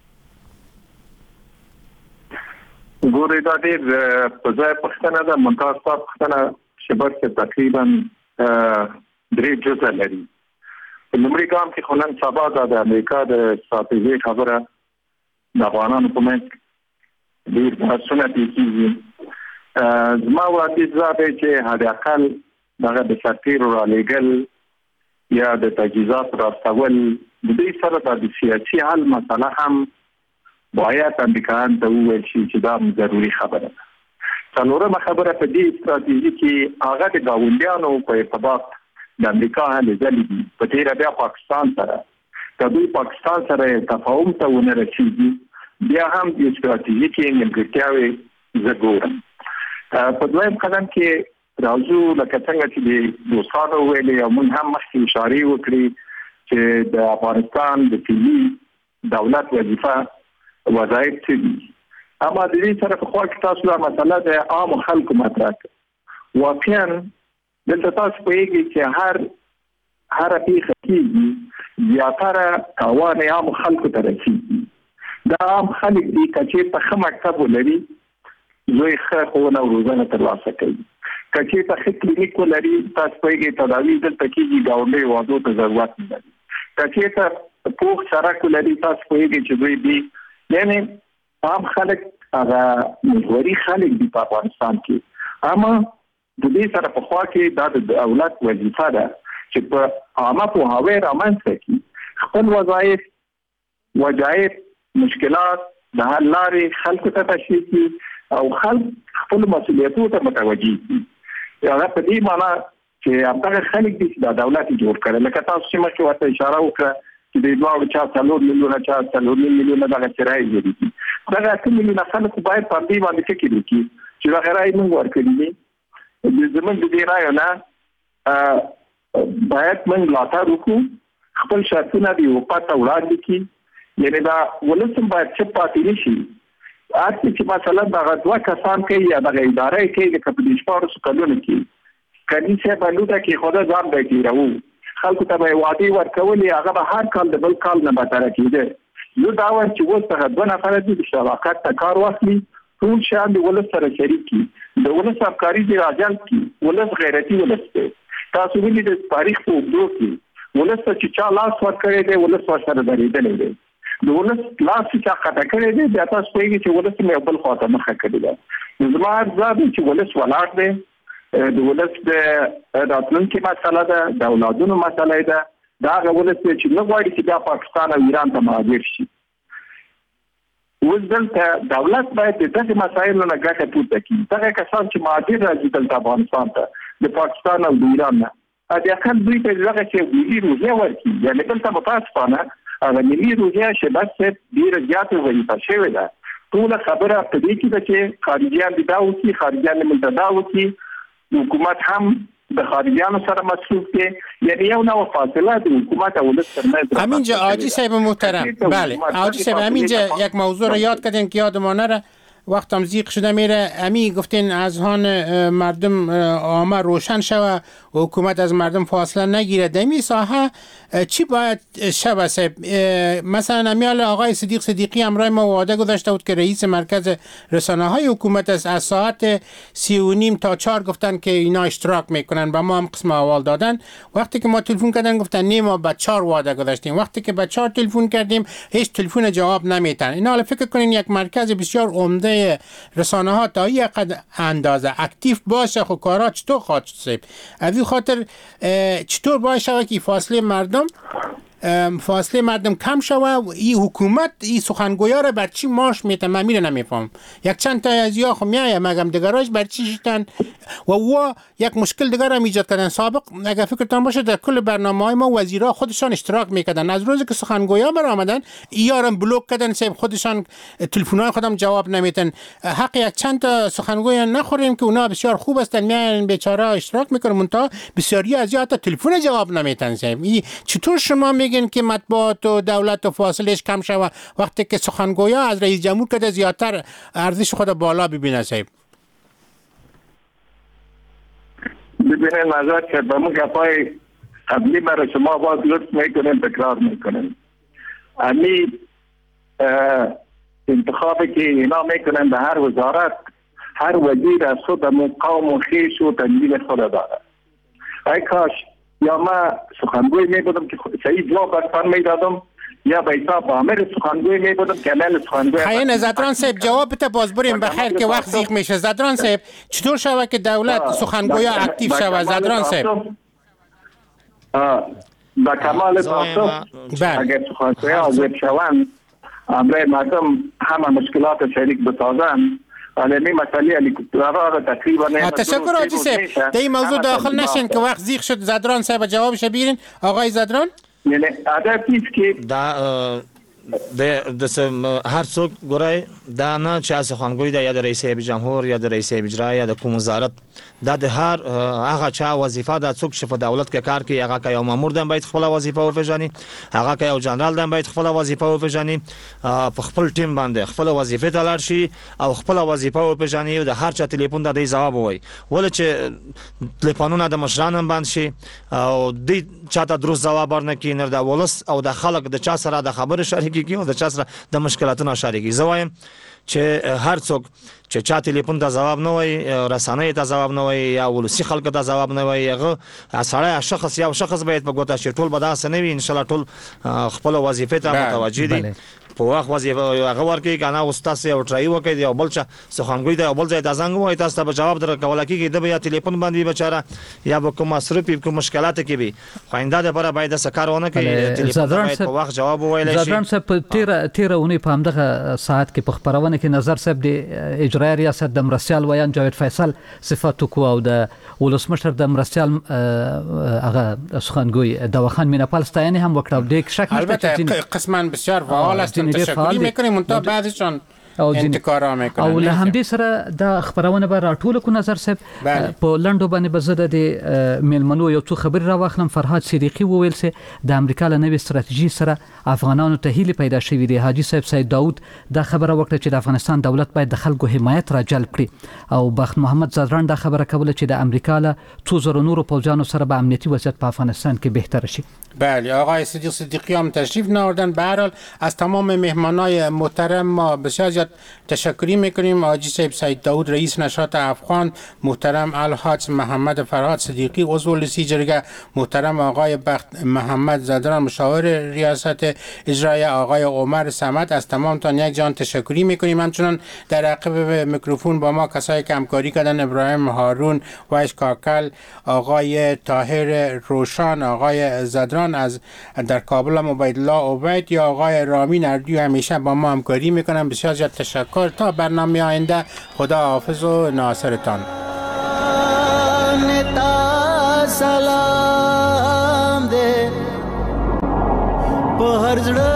ګورې دا ډېر په ځای پوښتنه ده. ممتاز صاحب پوښتنه شبر کې تقریبا درې جزء لري. په لومړي ګام کې خو نن سبا دا د امریکا د استراتیژۍ خبره د افغانانو په منځ کې ډېر بحثونه کېږي. زما وړاندیز دا دی چې حداقل دغه د سرتیرو رالېږل یا د تجهیزاتو راستول د دې سره د سیاسي حل مسله هم باید امریکایان ته وویل شي چې دا ضروري خبره ده. څلورمه خبره په دې استراتیژي کې هغه د ګاونډیانو په ارتباط د امریکا هلې ځلې دي. په تېره بیا پاکستان سره که دوی پاکستان سره تفاهم ته ونه رسېږي بیا هم د استراتیژي کې نیمګړتیاوې زه ګورم. په دویم قدم کې راځو لکه څنګه چې د دوستانو وویلې او موږ هم مخکې اشارې وکړې چې د افغانستان د فعلي دولت وظیفه وظایف څه دي. اما د دې سره په خوا کې تاسو دا مسله د عام خلکو مطرح کړه. واقعا دلته تاسو پوهېږئ چې هر هره پیښه کېږي زیاتره تاوان عام خلکو ته رسېږي. دا عام خلک دي که چېرته ښه مکتب ولري زوی ښه ښوونه او روزنه ترلاسه کوي، که چېرته ښه کلینیک ولري تاسو پوهېږئ تداوي دلته کېږي، ګاونډیو وادو ته ضرورت نه لري. که چېرته پوخ سړک ولري تاسو پوهېږئ چې دوی دي یعنی عام خلک هغه محوري خلک دي په افغانستان کې. اما د دې سره په خوا کې دا د دولت وظیفه ده چې په عامه پوهاوی رامنځته کړي، خپل وظایف وظایف مشکلات د حل لارې خلکو ته تشریح کړي او خلک خپل مسؤلیتونو ته متوجه کړي. هغه په دې معنی چې همدغه خلک دي چې دا دولت جوړ کړی. لکه تاسو چې مخکې ورته اشاره وکړه چې د دواړو چا څلور میلیونه چا څلور میلیونه دغه رایې لري. دغه اته میلیونه خلکو باید په دې باندې فکر وکړي چې دغه رایې موږ ورکړي دي. زموږ د دې رایو نه باید موږ ملاتړ وکړو، خپل شرطونه د اروپا ته وړاندې کړي. یعنې دا ولس هم باید چپ پاتې نه شي. هر څه چې مثلا دغه دوه کسان کوي یا دغه اداره یې کوي لکه په دې شپاړسو کلونو کې کلي صاحب الوته کې خدا ځان به تېروو، خلکو ته به وعدې ورکولې هغه به هر کال د بل کال نه بدتره کېده. زه دا وایم چې اوس هغه دوه نفره دي د شراکت ته کار واخلي، ټول شیان د ولس سره شریک کړي، د ولس همکاري دې راجلب کړي. ولس غیرتي ولس دی. تاسو وینئ د تاریخ په اوږدو کې ولس ته چې چا لاس ورکړی دی ولس ورسره درېدلی دی. د ولس لاس چې چا قطع کړی دی بیا تاسو پوهېږئ چې ولس مې یو بل خوا ته مخه کړې ده. زما عرض دا دی چې ولس ولاړ دی، د ولس د راتلونکي مسله ده، د اولادونو مسله ده. دا هغه ولس دی چې نه غواړي چې بیا پاکستان او ایران ته مهاجر شي. اوس دلته دولت باید د دغه مسایلو نه ګټه پورته کړي. دغه کسان چې مهاجر راځي دلته افغانستان ته د پاکستان او د ایران نه حداقل دوی ته دغه چې ملي روحیه ورکړي. یعنې دلته متاسفانه هغه ملي روحیه شهباز صاحب ډېره زیاته وظیفه شوې ده. ټوله خبره په دې کې ده چې خارجیان دې دا وکړي، خارجیان دې ملته دا وکړي، حکومت هم د خارجیانو سره مصروف دی. یعنی یو نوع فاصله د حکومت او ولس ترمنځ. همینجا حاجی صاحب محترم، بله حاجی صاحب همینجا یک موضوع رو یاد کردین که یاد ما نره، وقتم زیق شده میره. امی گفتین اذهان مردم عامه روشن شوه و حکومت از مردم فاصله نگیره. در این ساحه چی باید شوه صاحب؟ مثلا امیال آقای صدیق صدیقی همراه ما وعده گذاشته بود که رئیس مرکز رسانه های حکومت است. از ساعت سی و نیم تا چهار گفتن که اینا اشتراک میکنن، با ما هم قسم احوال دادن. وقتی که ما تلفن کردن گفتن نه ما به چهار وعده گذاشتیم. وقتی که به چهار تلفن کردیم هیچ تلفن جواب نمیتن. اینا حالا فکر کنین یک مرکز بسیار عمده رسانه ها تا یک اندازه اکتیو باشه، خب کارا چطور خواهد شد؟ از خاطر چطور باشه که فاصله مردم فاصله مردم کم شوه و این حکومت این سخنگویا را بر چی ماش میته؟ من میره نمیفهم. یک چند تا از یا خو میایه مگم دگراش بر چی شدن و و یک مشکل دیگر هم ایجاد کردن. سابق اگر فکرتان باشه در کل برنامه‌های ما وزیرا خودشان اشتراک میکردن. از روزی که سخنگویا برآمدن ایارم بلوک کردن، صاحب خودشان تلفن‌های خودم جواب نمیتن. حق یک چند تا سخنگویا نخوریم که اونا بسیار خوب هستن، میان بیچاره اشتراک میکنن، منتها بسیاری از یا تا تلفن جواب نمیتن. صاحب چطور شما میگین که مطبوعات و دولت و فاصلهش کم شوه وقتی که سخنگویا از رئیس جمهور کده زیادتر ارزش خود بالا ببینه؟ صاحب ببینید نظر که به مو گپای قبلی برای شما باز لطف میکنیم تکرار میکنیم. امی انتخابی که اینا میکنن به هر وزارت، هر وزیر از خود قوم و خیش و تنظیم خود داره. ای کاش یا ما سخنگوی می بودم که صحیح جواب برتان می دادم، یا به حساب عامر سخنگوی می بودم که عمل سخنگوی. خیلی زدران صاحب جواب بده باز بریم بخیر که وقت زیق میشه. زدران صاحب چطور شوه که دولت سخنگویا اکتیو شوه؟ زدران صاحب با کمال تعصب اگر سخنگویا حاضر شوند امر مردم همه مشکلات شریک بسازن. علمی مسئله هلیکوپترها را تقریبا نه. تشکر حاجی صاحب. در این موضوع داخل نشین که وقت زیق شد. زدران صاحب جوابش بیرین. آقای زدران یعنی عادت نیست که دا د هر څوک ګورای دا نه چې سخنگوی د یا د رئیس جمهور یا د رئیس اجرا یا د کوم وزارت دا د هر هغه چا وظیفه د څوک چې په دولت کې کار کوي، هغه که یو مامور دم باید خپل وظیفه وپیژني، هغه که یو جنرال دم باید خپل وظیفه وپیژني، په خپل ټیم باندې خپل وظیفه ته لاړ شي او خپل وظیفه وپیژني او د هر چا ټلیفون د دې جواب وای ولې چې ټلیفونونه د مشرانو باندې شي او د چاته درست جواب ورنکې نه د ولس او د خلک د چا سره د خبرو شریک کیو د چا سره د مشکلاتونو شریک زوایم چې هر څوک چې چا ټلیفون ته جواب نه وای، رسنۍ ته جواب نه وای یا ولسی خلک ته جواب نه وای، هغه سړی شخص یا شخص باید په ګوته شي. ټول به داسې نه وي، ان شاء الله ټول خپل وظیفه ته متوجه دي. په وخت وظیفه هغه ورکړي کنه استاد سي او ټرای وکړي او بل څه سخنګوي دی او بل ځای د زنګ وای تاسو ته جواب درکول کیږي د بیا ټلیفون باندې بچاره یا به کوم مصرفي کوم مشکلات کې وي خوینده د پر باید سکارونه کوي ټلیفون باید په وخت جواب وایي شي. زدران صاحب تیر تیر اونۍ په همدغه ساعت کې په خبرونه کې نظر صاحب د اجرایي ریاست د مرستيال ویان جاوید فیصل صفات کو او د ولسمشر د مرستيال هغه سخنګوي دواخان میناپال ستاینه هم وکړه. د شک البته قسما بسیار فعال هستن، تشکر میکنیم منتها بعضیشان انتکارا میکنن. او له همدې سره د خبرونه به راټول کو نظر صاحب په لندو باندې بزده د میلمنو یو څو خبر را واخلم. فرهاد صدیقی وویل سي د امریکا له نوې ستراتیژي سره افغانانو ته هیله پیدا شوې دي. حاجی صاحب سید داوود دا خبره وکړه چې د افغانستان دولت باید د خلکو حمایت را جلب کړي او بخت محمد زدران دا خبره کوله چې د امریکا له څو زره نورو پوځانو سره به امنیتي وضعیت په افغانستان کې بهتر شي. بله آقای صدیق صدیقی هم تشریف نوردن. به هر حال از تمام مهمانای محترم ما بسیار زیاد تشکری میکنیم. حاجی صاحب سید داوود رئیس نشاط افغان، محترم الحاج محمد فرهاد صدیقی عضو لسی جرگه، محترم آقای بخت محمد زدران مشاور ریاست اجرایی، آقای عمر صمد، از تمامتان یک جان تشکری میکنیم. همچنان در عقب میکروفون با ما کسایی که همکاری کردن ابراهیم هارون، وایس کاکل، آقای طاهر روشان، آقای زدران از در کابل هم عبیدالله عبید یا آقای رامین اردیو همیشه با ما همکاری میکنن. بسیار زیاد تشکر. تا برنامه آینده خدا حافظ و ناصرتان. په هر زړه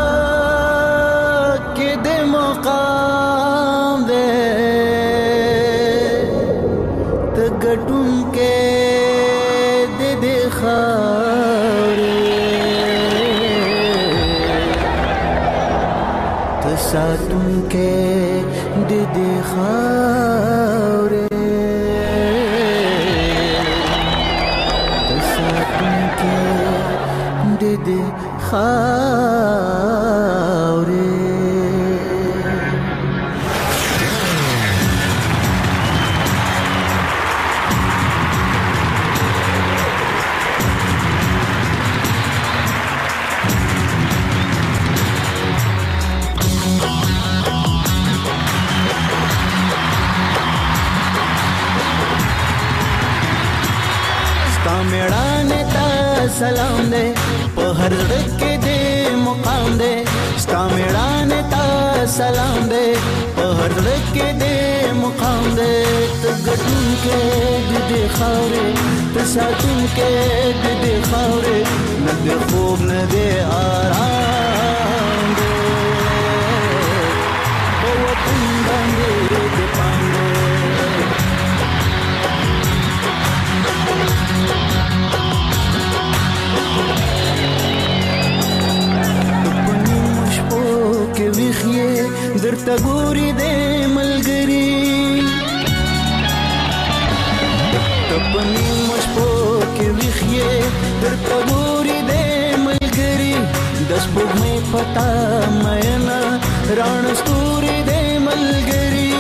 کې د مقام دې ته ګټون کې د دې خاورې ته ساتون کې د دې خاورې ته ساتون کې د دې خاورې मेड़ाने ता सलाम दे په هر ځای کې دې مقام دې ستا मेड़ाने ता सलाम दे په هر ځای کې دې مقام دې ته ګټون کې دې خاورې ته ساتون کې دې خاورې نه دې خوب نه دې آرام دې په وطن باندې دې پام دې کې ویخې درته ګوري دې ملګری تپنی مشپو کې ویخې درته ګوري دې ملګری د سپوږمۍ پتا مېنا ران ستوري دې ملګری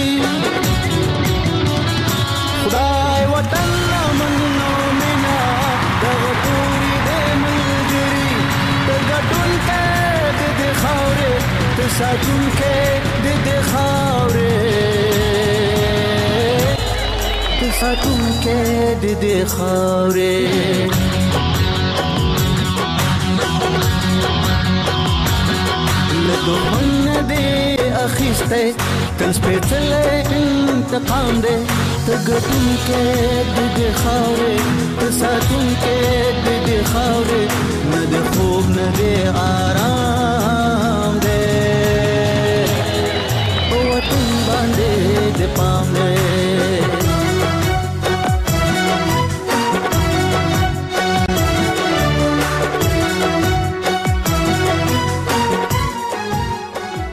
خدای وطن منو مینا دغه توري دې ملګری ته ګټون کې دې خاورې ته ساتون کې دې خاورې ته ساتون کې دې خاورې له دښمن دې اخیسته تل سپېڅلی انتقام دې ته ګټون کې دې خاورې ته ساتون کې دې خاورې نه دې خوب نه دې آرام دې په وطن باندې دې پام دې